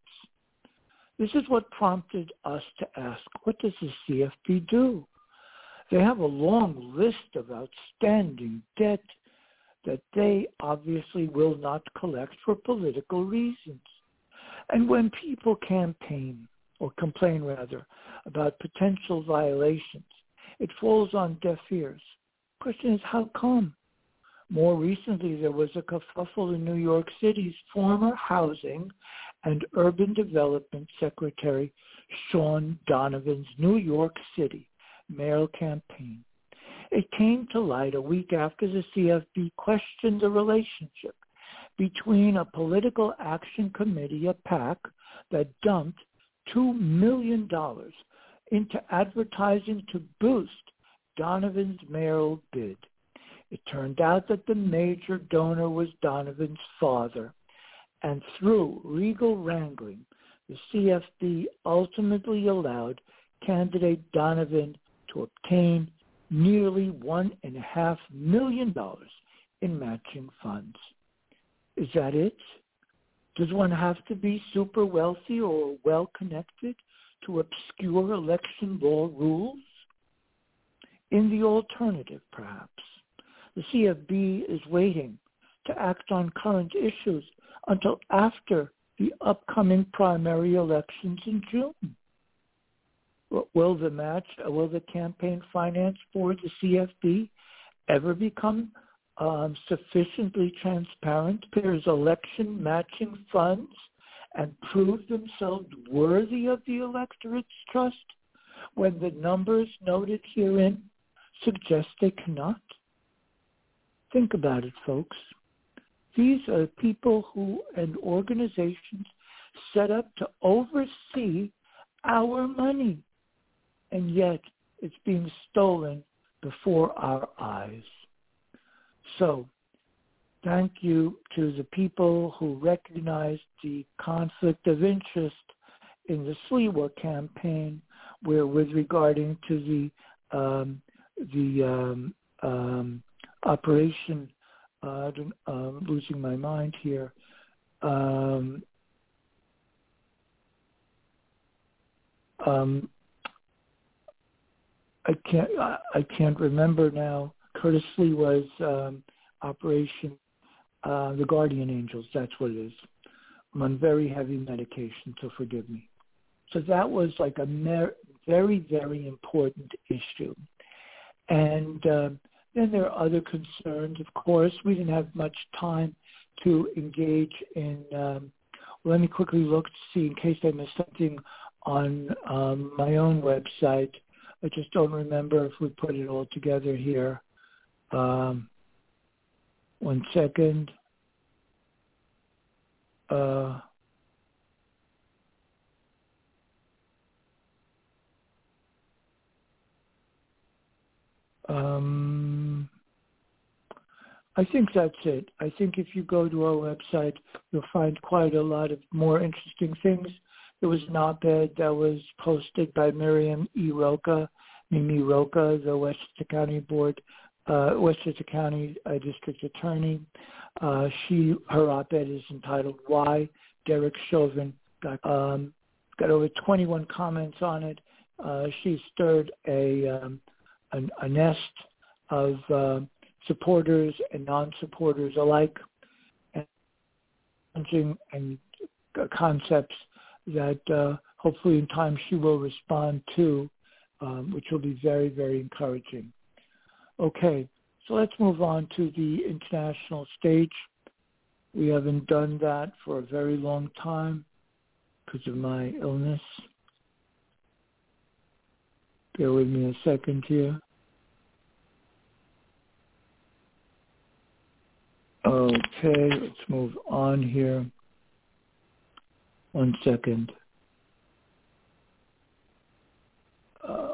This is what prompted us to ask, what does the C F B do? They have a long list of outstanding debt that they obviously will not collect for political reasons. And when people campaign, or complain rather, about potential violations, it falls on deaf ears. The question is, how come? More recently, there was a kerfuffle in New York City's former Housing and Urban Development Secretary Sean Donovan's New York City mayoral campaign. It came to light a week after the C F B questioned the relationship between a political action committee, a PAC, that dumped two million dollars into advertising to boost Donovan's mayoral bid. It turned out that the major donor was Donovan's father, and through legal wrangling, the C F B ultimately allowed candidate Donovan to obtain nearly one and a half million dollars in matching funds. Is that it? Does one have to be super wealthy or well connected to obscure election law rules? In the alternative, perhaps, the C F B is waiting to act on current issues until after the upcoming primary elections in June. Will the match, will the campaign finance for the C F B ever become um, sufficiently transparent? There's election matching funds and prove themselves worthy of the electorate's trust when the numbers noted herein suggest they cannot? Think about it, folks. These are people who and organizations set up to oversee our money, and yet it's being stolen before our eyes. So, thank you to the people who recognized the conflict of interest in the Sliwa campaign, where with regarding to the um, the um, um, operation, uh, I'm losing my mind here. Um, um, I can't. I, I can't remember now. Curtis Sliwa's um, operation, uh, the Guardian Angels. That's what it is. I'm on very heavy medication, so forgive me. So that was like a mer- very, very important issue. And uh, then there are other concerns. Of course, we didn't have much time to engage in. Um, well, let me quickly look to see in case I missed something on um, my own website. I just don't remember if we put it all together here. Um, one second. Uh, um, I think that's it. I think if you go to our website, you'll find quite a lot of more interesting things There was an op-ed that was posted by Miriam E. Roca, Mimi Roca, the Westchester County Board, uh, Westchester County uh, District Attorney. Uh, she, her op-ed is entitled "Why Derek Chauvin Got." Um, got over twenty-one comments on it. Uh, she stirred a, um, a a nest of uh, supporters and non-supporters alike, and and uh, concepts that uh, hopefully in time she will respond to, um, which will be very, very encouraging. Okay, so let's move on to the international stage. We haven't done that for a very long time because of my illness. Bear with me a second here. Okay, let's move on here. One second. Uh,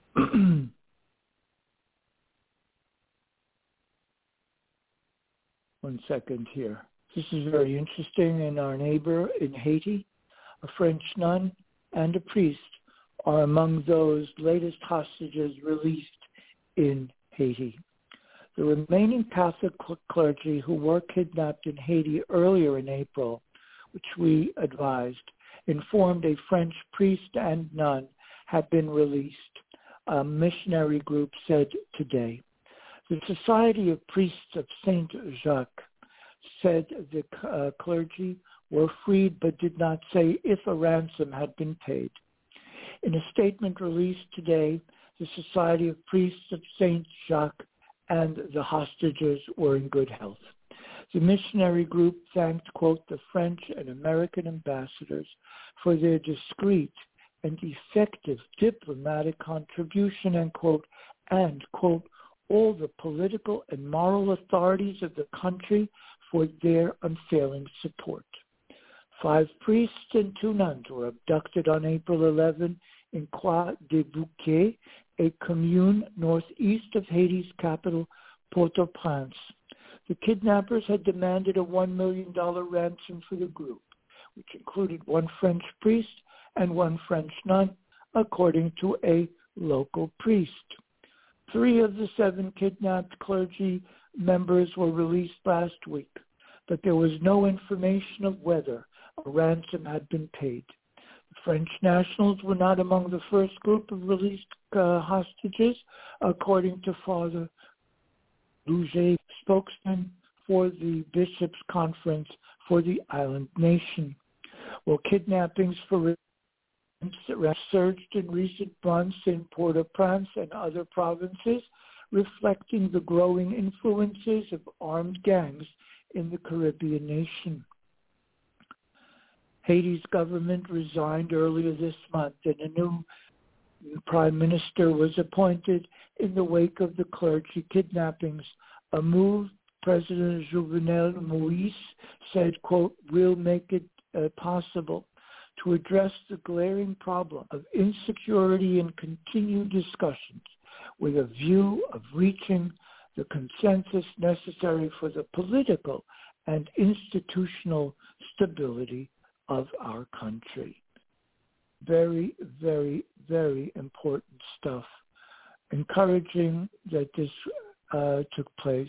one second here. This is very interesting. In our neighbor in Haiti, a French nun and a priest are among those latest hostages released in Haiti. The remaining Catholic clergy who were kidnapped in Haiti earlier in April, which we advised, informed a French priest and nun had been released, a missionary group said today. The Society of Priests of Saint Jacques said the uh, clergy were freed but did not say if a ransom had been paid. In a statement released today, the Society of Priests of Saint Jacques and the hostages were in good health. The missionary group thanked, quote, the French and American ambassadors for their discreet and effective diplomatic contribution, end quote, and, quote, all the political and moral authorities of the country for their unfailing support. Five priests and two nuns were abducted on April eleventh in Croix des Bouquets, a commune northeast of Haiti's capital, Port-au-Prince. The kidnappers had demanded a one million dollars ransom for the group, which included one French priest and one French nun, according to a local priest. Three of the seven kidnapped clergy members were released last week, but there was no information of whether a ransom had been paid. The French nationals were not among the first group of released uh, hostages, according to Father Louget, spokesman for the Bishops' Conference for the island nation. Well, kidnappings for surged in recent months in Port-au-Prince and other provinces, reflecting the growing influences of armed gangs in the Caribbean nation. Haiti's government resigned earlier this month, and a new prime minister was appointed in the wake of the clergy kidnappings, a move President Jovenel Moïse said, quote, will make it uh, possible to address the glaring problem of insecurity and continue discussions with a view of reaching the consensus necessary for the political and institutional stability of our country. Very, very, very important stuff. Encouraging that this uh, took place.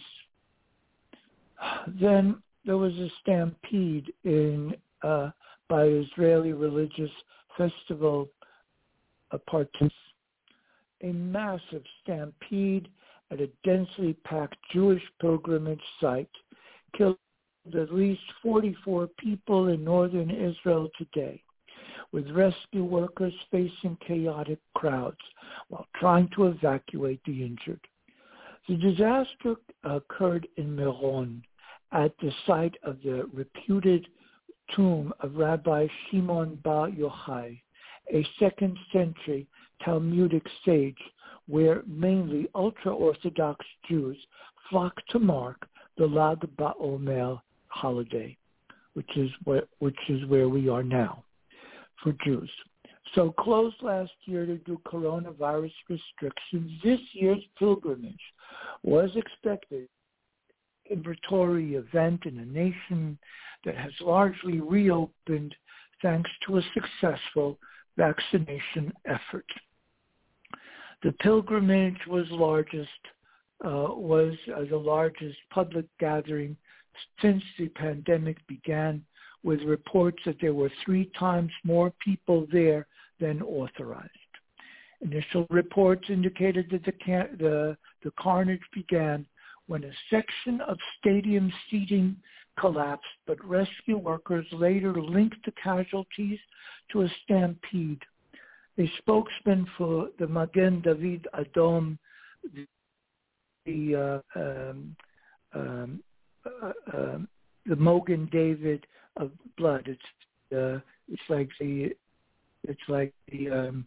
Then there was a stampede in uh, by Israeli religious festival participants. A massive stampede at a densely packed Jewish pilgrimage site killed at least forty-four people in northern Israel today, with rescue workers facing chaotic crowds while trying to evacuate the injured. The disaster occurred in Meron, at the site of the reputed tomb of Rabbi Shimon Bar Yochai, a second century Talmudic sage where mainly ultra-Orthodox Jews flock to mark the Lag BaOmer holiday, which is where, which is where we are now for Jews. So closed last year due to coronavirus restrictions, this year's pilgrimage was expected a celebratory event in a nation that has largely reopened thanks to a successful vaccination effort. The pilgrimage was largest uh, was uh, the largest public gathering since the pandemic began, with reports that there were three times more people there than authorized. Initial reports indicated that the, can- the, the carnage began when a section of stadium seating collapsed, but rescue workers later linked the casualties to a stampede. A spokesman for the Magen David Adom, the uh, um, um, uh, uh, the Mogen David of blood. It's uh, it's like the it's like the um,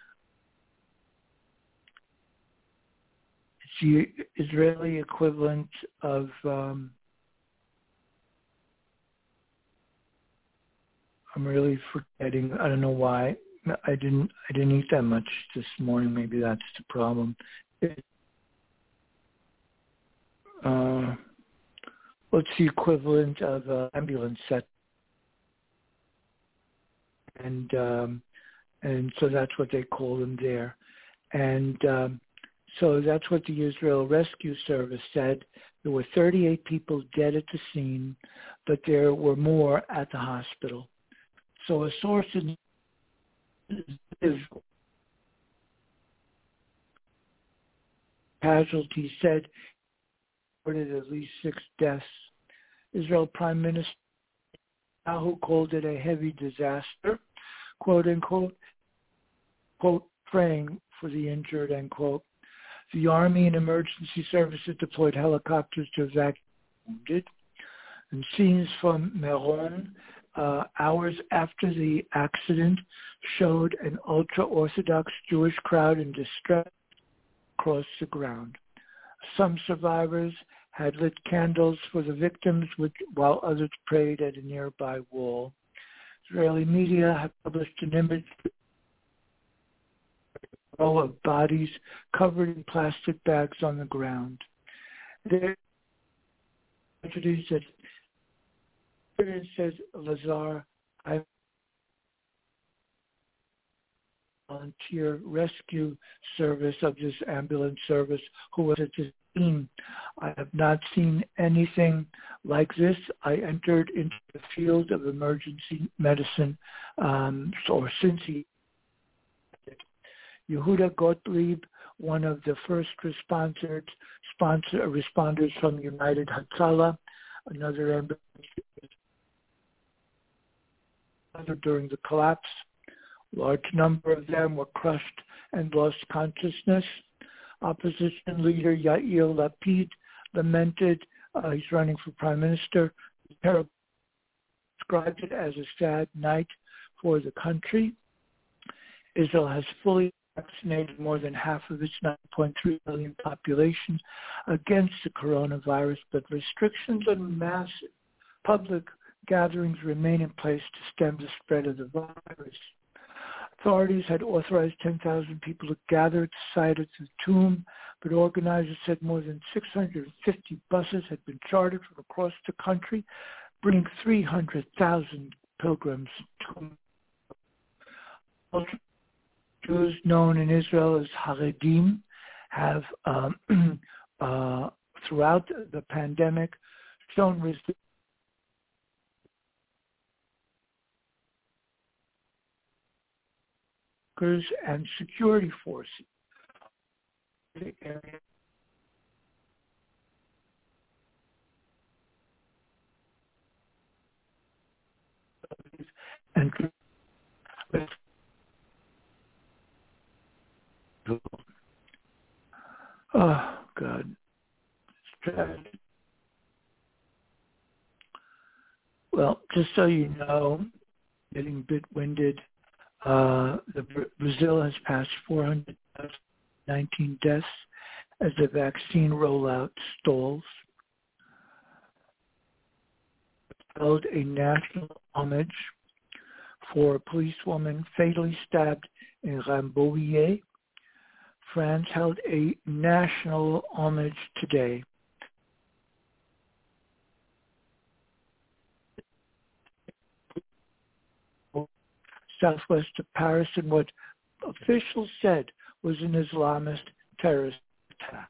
it's the Israeli equivalent of um, I'm really forgetting. I don't know why. I didn't. I didn't eat that much this morning. Maybe that's the problem. It, uh, what's the equivalent of an ambulance set? And um, and so that's what they call them there. And um, so that's what the Israel Rescue Service said. There were thirty-eight people dead at the scene, but there were more at the hospital. So a source in Israel casualties said reported at least six deaths. Israel Prime Minister Netanyahu called it a heavy disaster, quote unquote, quote, praying for the injured, end quote. The Army and emergency services deployed helicopters to evacuate wounded. And scenes from Meron, uh, hours after the accident, showed an ultra-Orthodox Jewish crowd in distress across the ground. Some survivors had lit candles for the victims, which, while others prayed at a nearby wall. Israeli media have published an image of bodies covered in plastic bags on the ground. There are tragedies that says Lazar, I volunteer rescue service of this ambulance service who was at the scene. I have not seen anything like this. I entered into the field of emergency medicine, um, or since he Yehuda Gottlieb, one of the first responders, sponsor, responders from United Hatzalah, another ambulance during the collapse. A large number of them were crushed and lost consciousness. Opposition leader Yair Lapid lamented, uh, he's running for prime minister, described it as a sad night for the country. Israel has fully vaccinated more than half of its nine point three million population against the coronavirus, but restrictions on mass public gatherings remain in place to stem the spread of the virus. Authorities had authorized ten thousand people to gather at the site of the tomb, but organizers said more than six hundred fifty buses had been chartered from across the country, bringing three hundred thousand pilgrims to Jews known in Israel as Haredim have, um, uh, throughout the pandemic, shown resistance and security forces. And oh God, it's tragic. Well, just so you know, getting a bit winded. Uh, the, Brazil has passed four hundred nineteen deaths as the vaccine rollout stalls. Held a national homage for a policewoman fatally stabbed in Rambouillet. France held a national homage today. southwest of Paris in what officials said was an Islamist terrorist attack.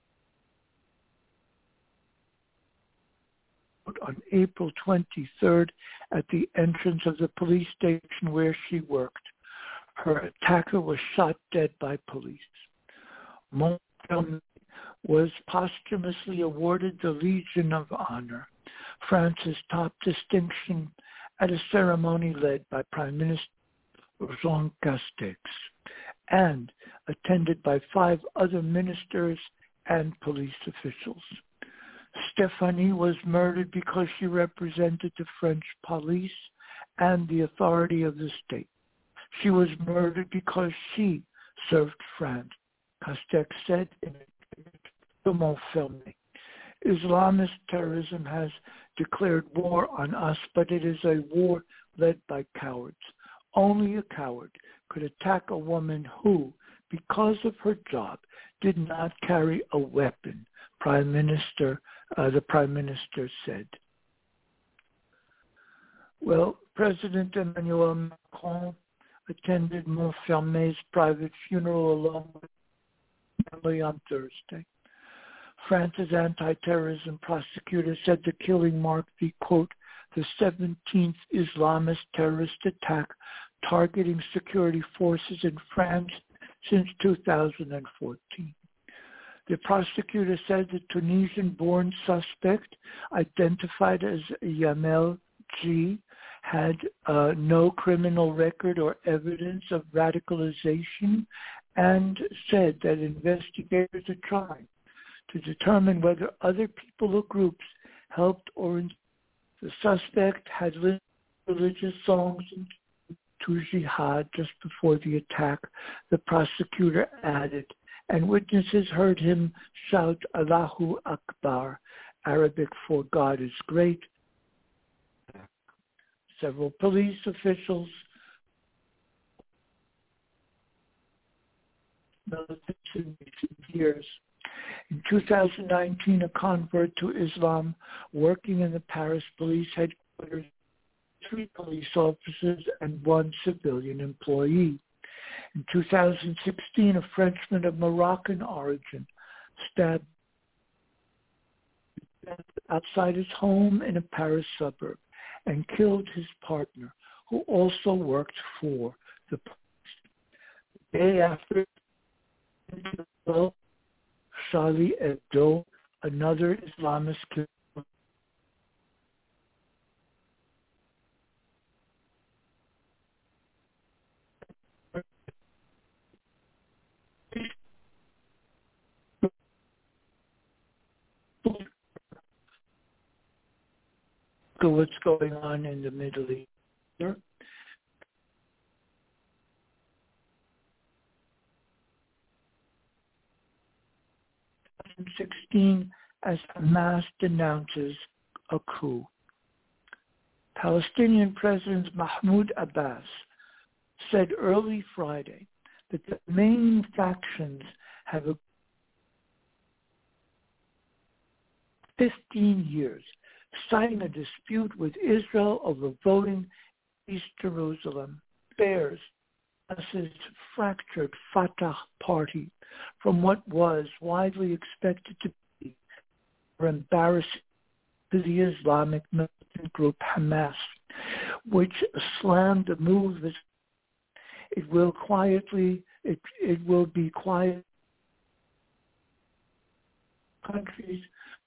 On April twenty-third, at the entrance of the police station where she worked, her attacker was shot dead by police. Montfermeil was posthumously awarded the Legion of Honor, France's top distinction, at a ceremony led by Prime Minister Jean Castex and attended by five other ministers and police officials. Stéphanie was murdered because she represented the French police and the authority of the state. She was murdered because she served France, Castex said in Montfermeil. Islamist terrorism has declared war on us, but it is a war led by cowards. Only a coward could attack a woman who, because of her job, did not carry a weapon, Prime Minister, uh, the Prime Minister said. Well, President Emmanuel Macron attended Montfermeil's private funeral along with family on Thursday. France's anti-terrorism prosecutor said the killing marked the, quote, the seventeenth Islamist terrorist attack targeting security forces in France since two thousand fourteen. The prosecutor said the Tunisian-born suspect, identified as Yamel G, had uh, no criminal record or evidence of radicalization, and said that investigators are trying to determine whether other people or groups helped or in- the suspect had religious songs to jihad just before the attack, the prosecutor added, and witnesses heard him shout Allahu Akbar, Arabic for God is great. Several police officials in recent years. In two thousand nineteen, a convert to Islam working in the Paris police headquarters, three police officers and one civilian employee. In two thousand sixteen, a Frenchman of Moroccan origin stabbed outside his home in a Paris suburb and killed his partner, who also worked for the police. The day after, Charlie Hebdo, another Islamist killer, what's going on in the Middle East. twenty sixteen, as Hamas denounces a coup. Palestinian President Mahmoud Abbas said early Friday that the main factions have a fifteen years citing a dispute with Israel over voting East Jerusalem bears Hamas's fractured Fatah party from what was widely expected to be embarrassing to the Islamic militant group Hamas, which slammed the move as it will quietly, it, it will be quiet countries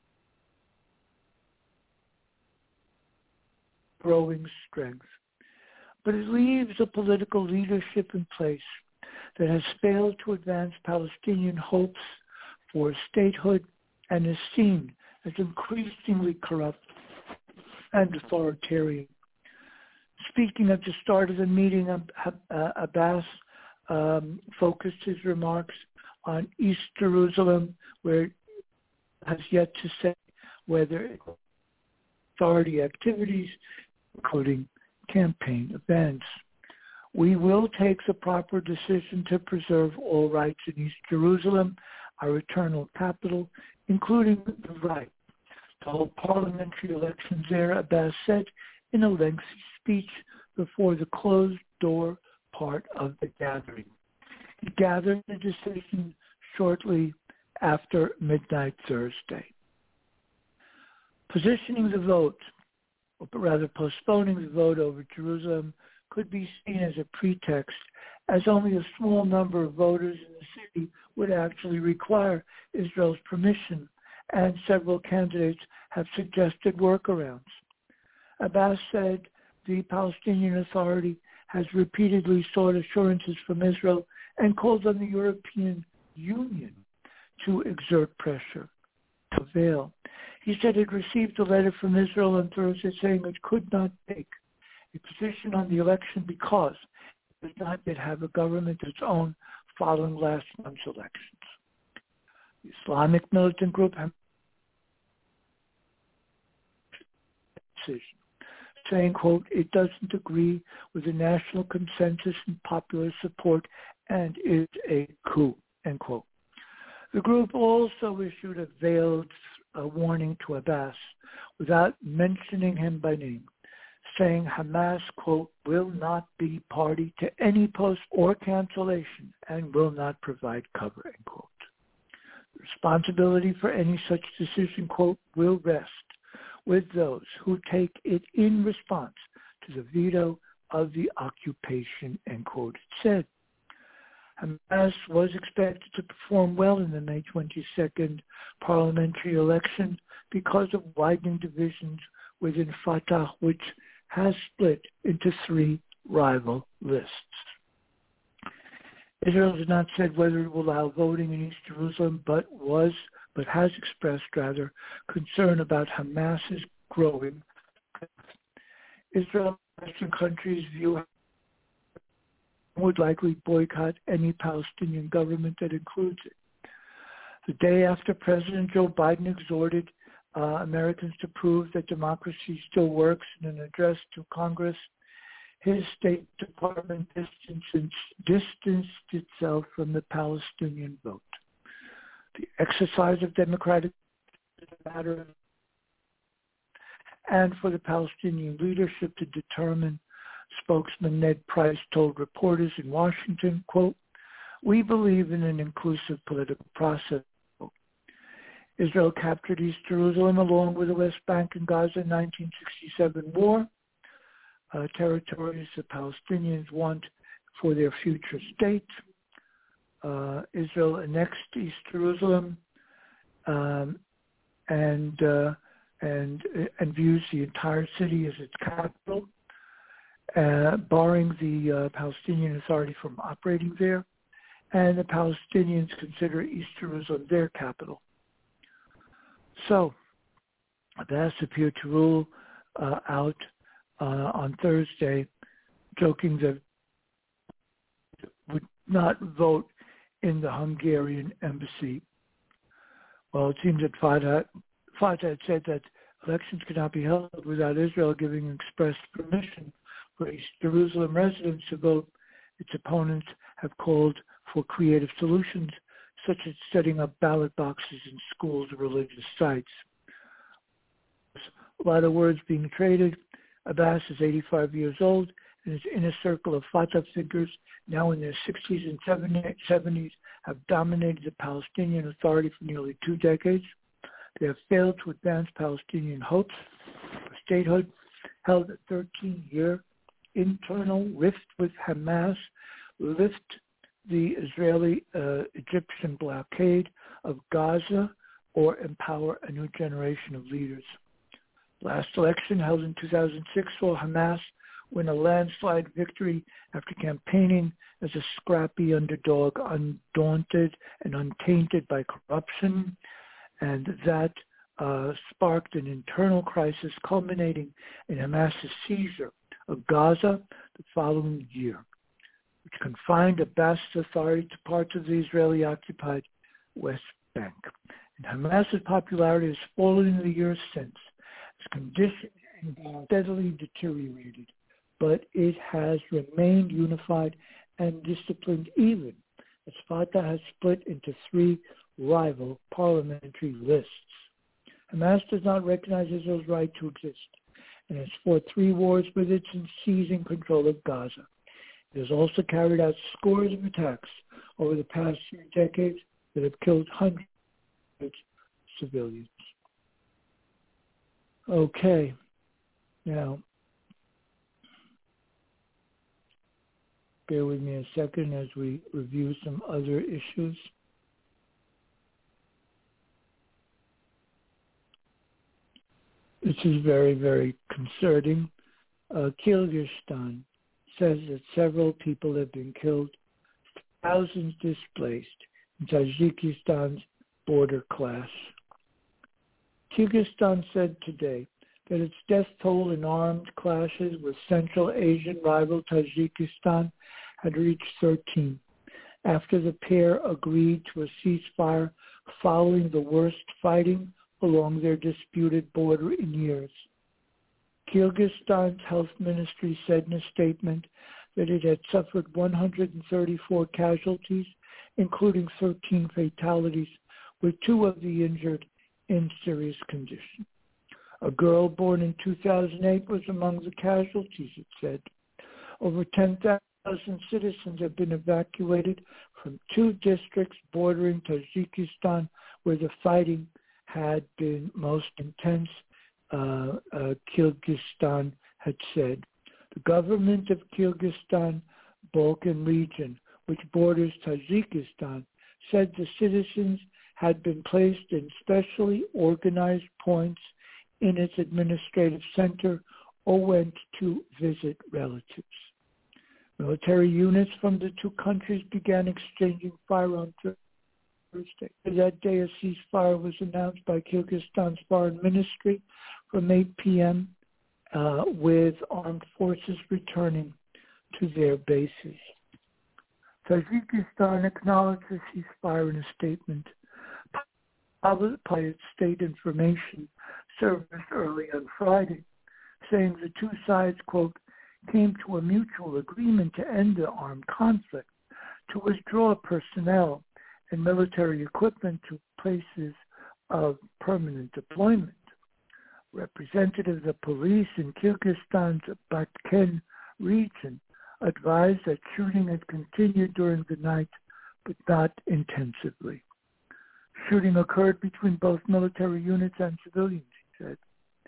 growing strength. But it leaves a political leadership in place that has failed to advance Palestinian hopes for statehood and is seen as increasingly corrupt and authoritarian. Speaking at the start of the meeting, Abbas um, focused his remarks on East Jerusalem, where it has yet to say whether authority activities, including campaign events. We will take the proper decision to preserve all rights in East Jerusalem, our eternal capital, including the right to hold parliamentary elections there, Abbas said in a lengthy speech before the closed door part of the gathering. He gathered the decision shortly after midnight Thursday. Positioning the vote, or rather postponing the vote over Jerusalem, could be seen as a pretext, as only a small number of voters in the city would actually require Israel's permission, and several candidates have suggested workarounds. Abbas said the Palestinian Authority has repeatedly sought assurances from Israel and called on the European Union to exert pressure, to prevail. He said it received a letter from Israel on Thursday saying it could not take a position on the election because it does not yet have a government of its own following last month's elections. The Islamic militant group has decision, saying, quote, it doesn't agree with the national consensus and popular support and is a coup, end quote. The group also issued a veiled uh, warning to Abbas without mentioning him by name, saying Hamas, quote, will not be party to any post or cancellation and will not provide cover, end quote. The responsibility for any such decision, quote, will rest with those who take it in response to the veto of the occupation, end quote, it said. Hamas was expected to perform well in the May twenty-second parliamentary election because of widening divisions within Fatah, which has split into three rival lists. Israel has not said whether it will allow voting in East Jerusalem, but was, but has expressed rather concern about Hamas's growing. Israel and Western countries view would likely boycott any Palestinian government that includes it. The day after President Joe Biden exhorted uh, Americans to prove that democracy still works in an address to Congress, his State Department distanced, distanced itself from the Palestinian vote. The exercise of democratic matter and for the Palestinian leadership to determine, spokesman Ned Price told reporters in Washington, quote, we believe in an inclusive political process. Israel captured East Jerusalem along with the West Bank and Gaza in nineteen sixty-seven war, uh, territories the Palestinians want for their future state. Uh, Israel annexed East Jerusalem um, and, uh, and, and views the entire city as its capital, uh, barring the uh, Palestinian Authority from operating there, and the Palestinians consider East Jerusalem their capital. So, Abbas appeared to rule uh, out uh, on Thursday, joking that would not vote in the Hungarian embassy. Well, it seems that Fatah, Fatah had said that elections cannot be held without Israel giving express permission for East Jerusalem residents to vote. Its opponents have called for creative solutions, such as setting up ballot boxes in schools or religious sites. A lot of words being traded. Abbas is eighty-five years old, and his inner circle of Fatah figures, now in their sixties and seventies, have dominated the Palestinian Authority for nearly two decades. They have failed to advance Palestinian hopes for statehood, held a thirteen-year internal rift with Hamas, lift the Israeli-Egyptian uh, blockade of Gaza, or empower a new generation of leaders. Last election, held in two thousand six, saw Hamas win a landslide victory after campaigning as a scrappy underdog, undaunted and untainted by corruption, and that uh, sparked an internal crisis culminating in Hamas's seizure of Gaza the following year, which confined Abbas's authority to parts of the Israeli-occupied West Bank. And Hamas's popularity has fallen in the years since. Its condition has steadily deteriorated, but it has remained unified and disciplined even as Fatah has split into three rival parliamentary lists. Hamas does not recognize Israel's right to exist and has fought three wars with it since seizing control of Gaza. It has also carried out scores of attacks over the past few decades that have killed hundreds of civilians. Okay, now, bear with me a second as we review some other issues. This is very, very concerning. Uh, Kyrgyzstan says that several people have been killed, thousands displaced in Tajikistan's border clash. Kyrgyzstan said today that its death toll in armed clashes with Central Asian rival Tajikistan had reached thirteen, after the pair agreed to a ceasefire following the worst fighting along their disputed border in years. Kyrgyzstan's health ministry said in a statement that it had suffered one hundred thirty-four casualties, including thirteen fatalities, with two of the injured in serious condition. A girl born in two thousand eight was among the casualties, it said. Over ten thousand citizens have been evacuated from two districts bordering Tajikistan where the fighting had been most intense, uh, uh, Kyrgyzstan had said. The government of Kyrgyzstan, Balkan region, which borders Tajikistan, said the citizens had been placed in specially organized points in its administrative center or went to visit relatives. Military units from the two countries began exchanging fire on Thursday. That day, a ceasefire was announced by Kyrgyzstan's foreign ministry from eight p.m. Uh, with armed forces returning to their bases. Tajikistan acknowledged the ceasefire in a statement published by its state information service early on Friday, saying the two sides, quote, came to a mutual agreement to end the armed conflict, to withdraw personnel and military equipment to places of permanent deployment. Representatives of police in Kyrgyzstan's Batken region advised that shooting had continued during the night, but not intensively. Shooting occurred between both military units and civilians, he said.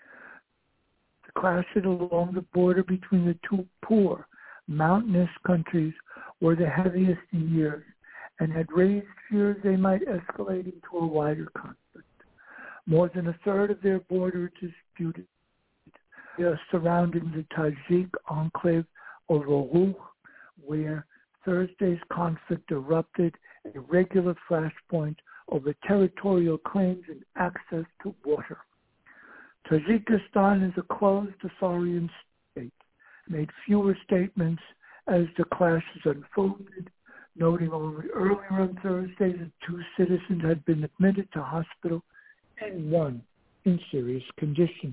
The clashes along the border between the two poor, mountainous countries were the heaviest in years and had raised fears they might escalate into a wider conflict. More than a third of their border is disputed, surrounding the Tajik enclave of Oruh, where Thursday's conflict erupted, a regular flashpoint over territorial claims and access to water. Tajikistan is a closed authoritarian state, made fewer statements as the clashes unfolded, noting only earlier on Thursday that two citizens had been admitted to hospital and one in serious condition.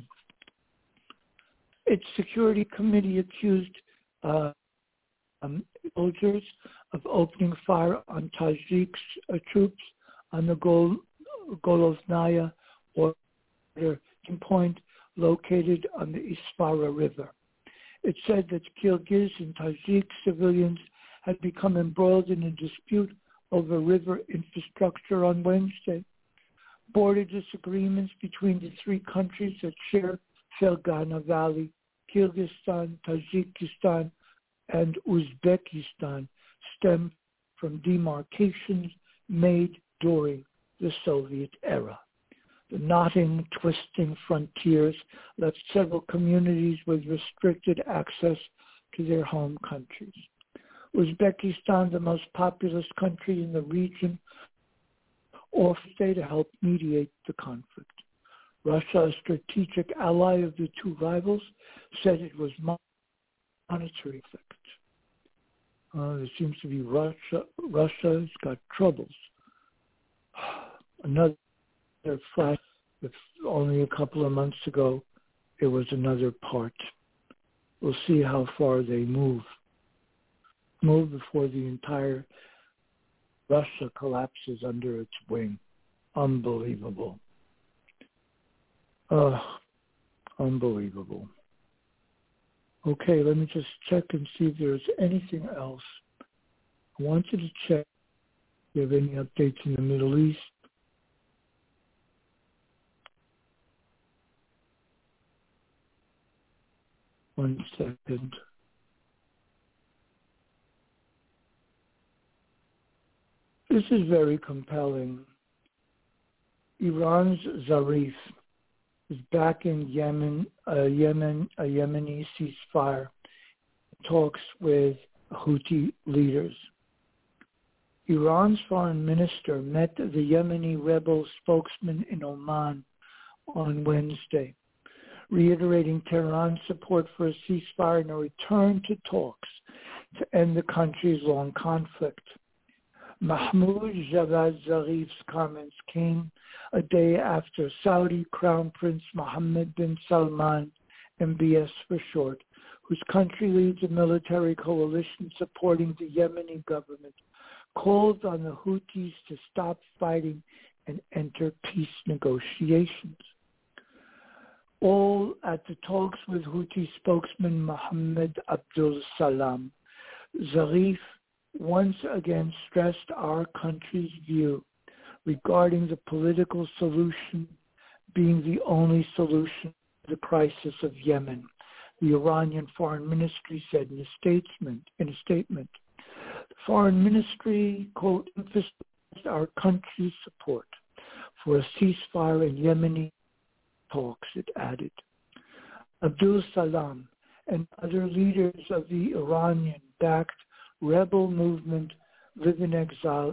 Its security committee accused uh, um, soldiers of opening fire on Tajik uh, troops on the Gol- Golozhnaya border point located on the Isfara River. It said that Kyrgyz and Tajik civilians had become embroiled in a dispute over river infrastructure on Wednesday. Border disagreements between the three countries that share Fergana Valley, Kyrgyzstan, Tajikistan, and Uzbekistan stem from demarcations made during the Soviet era. The knotting, twisting frontiers left several communities with restricted access to their home countries. Uzbekistan, the most populous country in the region, offered to help mediate the conflict. Russia, a strategic ally of the two rivals, said it was monetary effect. Uh, there seems to be Russia. Russia's got troubles. Another flash. Only a couple of months ago, it was another part. We'll see how far they move. Move before the entire Russia collapses under its wing. Unbelievable. Uh, unbelievable. Okay, let me just check and see if there's anything else. I want you to check if you have any updates in the Middle East. One second. This is very compelling. Iran's Zarif is backing Yemen, uh, Yemen, a Yemeni ceasefire talks with Houthi leaders. Iran's foreign minister met the Yemeni rebel spokesman in Oman on Wednesday, reiterating Tehran's support for a ceasefire and a return to talks to end the country's long conflict. Mahmoud Javad Zarif's comments came a day after Saudi Crown Prince Mohammed bin Salman, M B S for short, whose country leads a military coalition supporting the Yemeni government, called on the Houthis to stop fighting and enter peace negotiations. All at the talks with Houthi spokesman Mohammed Abdul Salam, Zarif once again stressed our country's view regarding the political solution being the only solution to the crisis of Yemen, the Iranian Foreign Ministry said in a statement. In a statement, the Foreign Ministry, quote, emphasized our country's support for a ceasefire in Yemeni talks, it added. Abdul Salam and other leaders of the Iranian-backed rebel movement live in exile.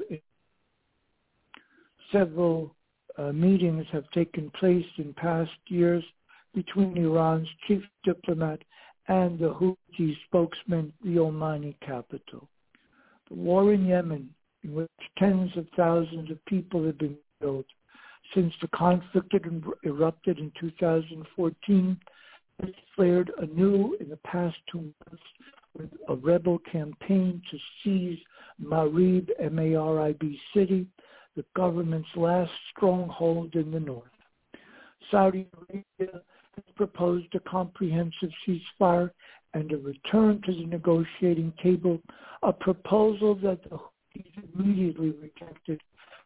Several uh, meetings have taken place in past years between Iran's chief diplomat and the Houthi spokesman, the Omani capital. The war in Yemen, in which tens of thousands of people have been killed since the conflict had erupted in two thousand fourteen, has flared anew in the past two months with a rebel campaign to seize Marib, M A R I B city, the government's last stronghold in the north. Saudi Arabia has proposed a comprehensive ceasefire and a return to the negotiating table, a proposal that the Houthis immediately rejected.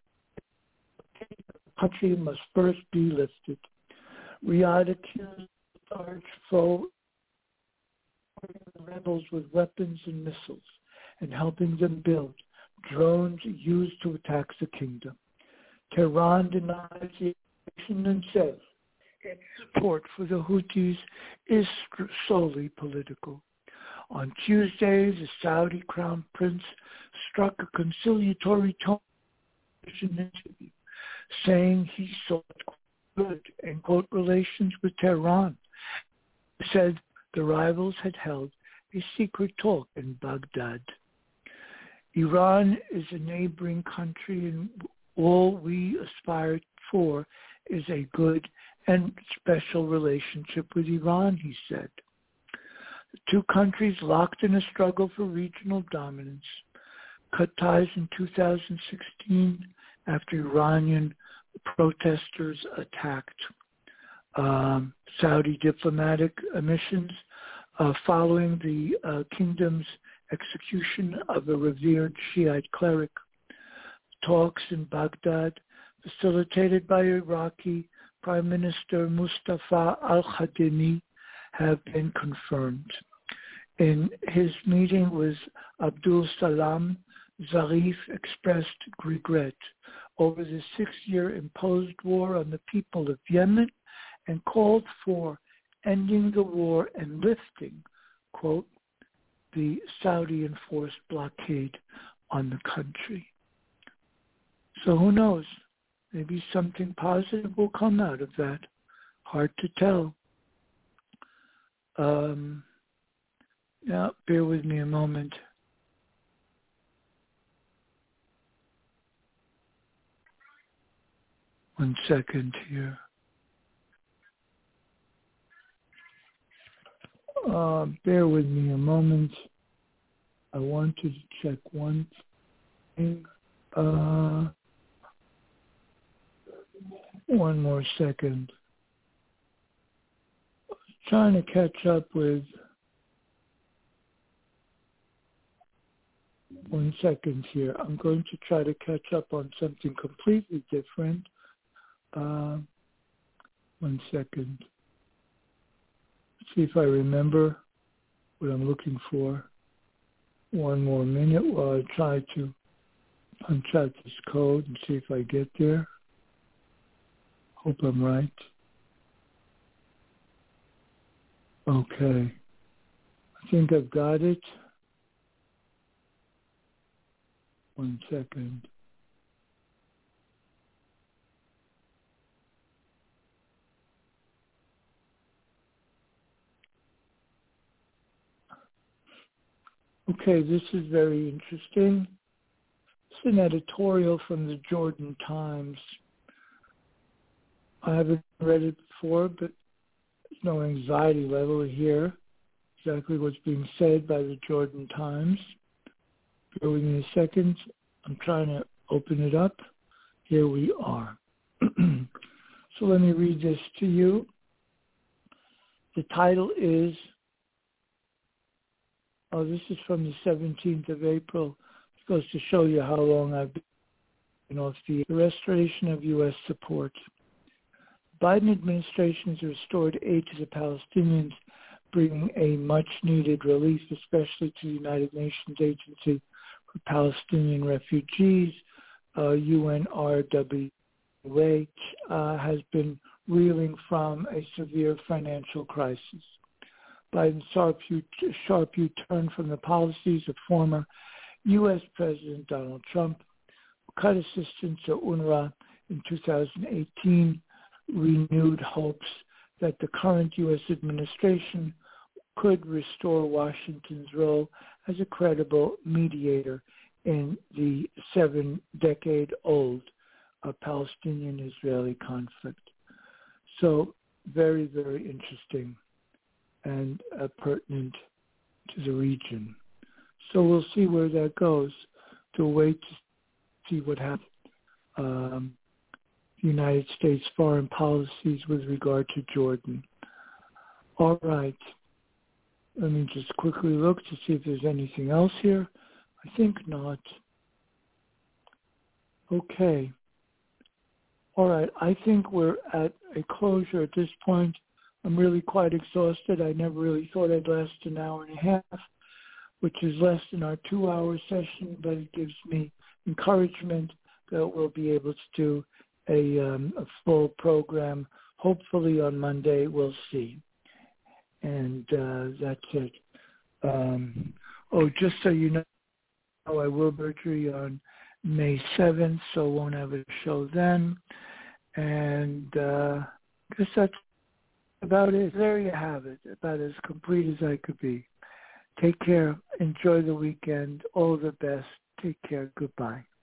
The country must first be lifted. Riyadh accused the arch foe the rebels with weapons and missiles and helping them build drones used to attack the kingdom. Tehran denies the accusation and says its support for the Houthis is solely political. On Tuesday, the Saudi Crown Prince struck a conciliatory tone in an interview, saying he sought good and quote relations with Tehran. He said the rivals had held a secret talk in Baghdad. Iran is a neighboring country, and all we aspire for is a good and special relationship with Iran, he said. The two countries locked in a struggle for regional dominance, cut ties in two thousand sixteen after Iranian protesters attacked um, Saudi diplomatic missions uh, following the uh, kingdom's execution of a revered Shiite cleric. Talks in Baghdad, facilitated by Iraqi Prime Minister Mustafa al-Khademi, have been confirmed. In his meeting with Abdul Salam, Zarif expressed regret over the six-year imposed war on the people of Yemen and called for ending the war and lifting, quote, the Saudi-enforced blockade on the country. So who knows? Maybe something positive will come out of that. Hard to tell. Um, now, bear with me a moment. One second here. Uh, bear with me a moment. I wanted to check one thing. Uh, one more second. Trying to catch up with one second here. I'm going to try to catch up on something completely different. Uh, one second. Let's see if I remember what I'm looking for. One more minute while I try to punch out this code and see if I get there. Hope I'm right. Okay. I think I've got it. One second. Okay, this is very interesting. It's an editorial from the Jordan Times. I haven't read it before, but there's no anxiety level here. Exactly what's being said by the Jordan Times. Bear with me a second. I'm trying to open it up. Here we are. So let me read this to you. The title is, oh, this is from the seventeenth of April. It goes to show you how long I've been off the restoration of U S support. Biden administration has restored aid to the Palestinians, bringing a much-needed relief, especially to the United Nations Agency for Palestinian Refugees, uh, U N R W A, uh, has been reeling from a severe financial crisis. Biden's sharp U-turn from the policies of former U S President Donald Trump, who cut assistance to UNRWA in two thousand eighteen, renewed hopes that the current U S administration could restore Washington's role as a credible mediator in the seven-decade-old uh, Palestinian-Israeli conflict. So very, very interesting and uh, pertinent to the region. So we'll see where that goes. To wait to see what happens. Um, United States foreign policies with regard to Jordan. All right. Let me just quickly look to see if there's anything else here. I think not. Okay. All right. I think we're at a closure at this point. I'm really quite exhausted. I never really thought I'd last an hour and a half, which is less than our two-hour session, but it gives me encouragement that we'll be able to do A, um, a full program, hopefully on Monday. We'll see. And uh, that's it. Um, oh, just so you know, I will be surgery on May seventh, so won't have a show then. And uh, I guess that's about it. There you have it, about as complete as I could be. Take care. Enjoy the weekend. All the best. Take care. Goodbye.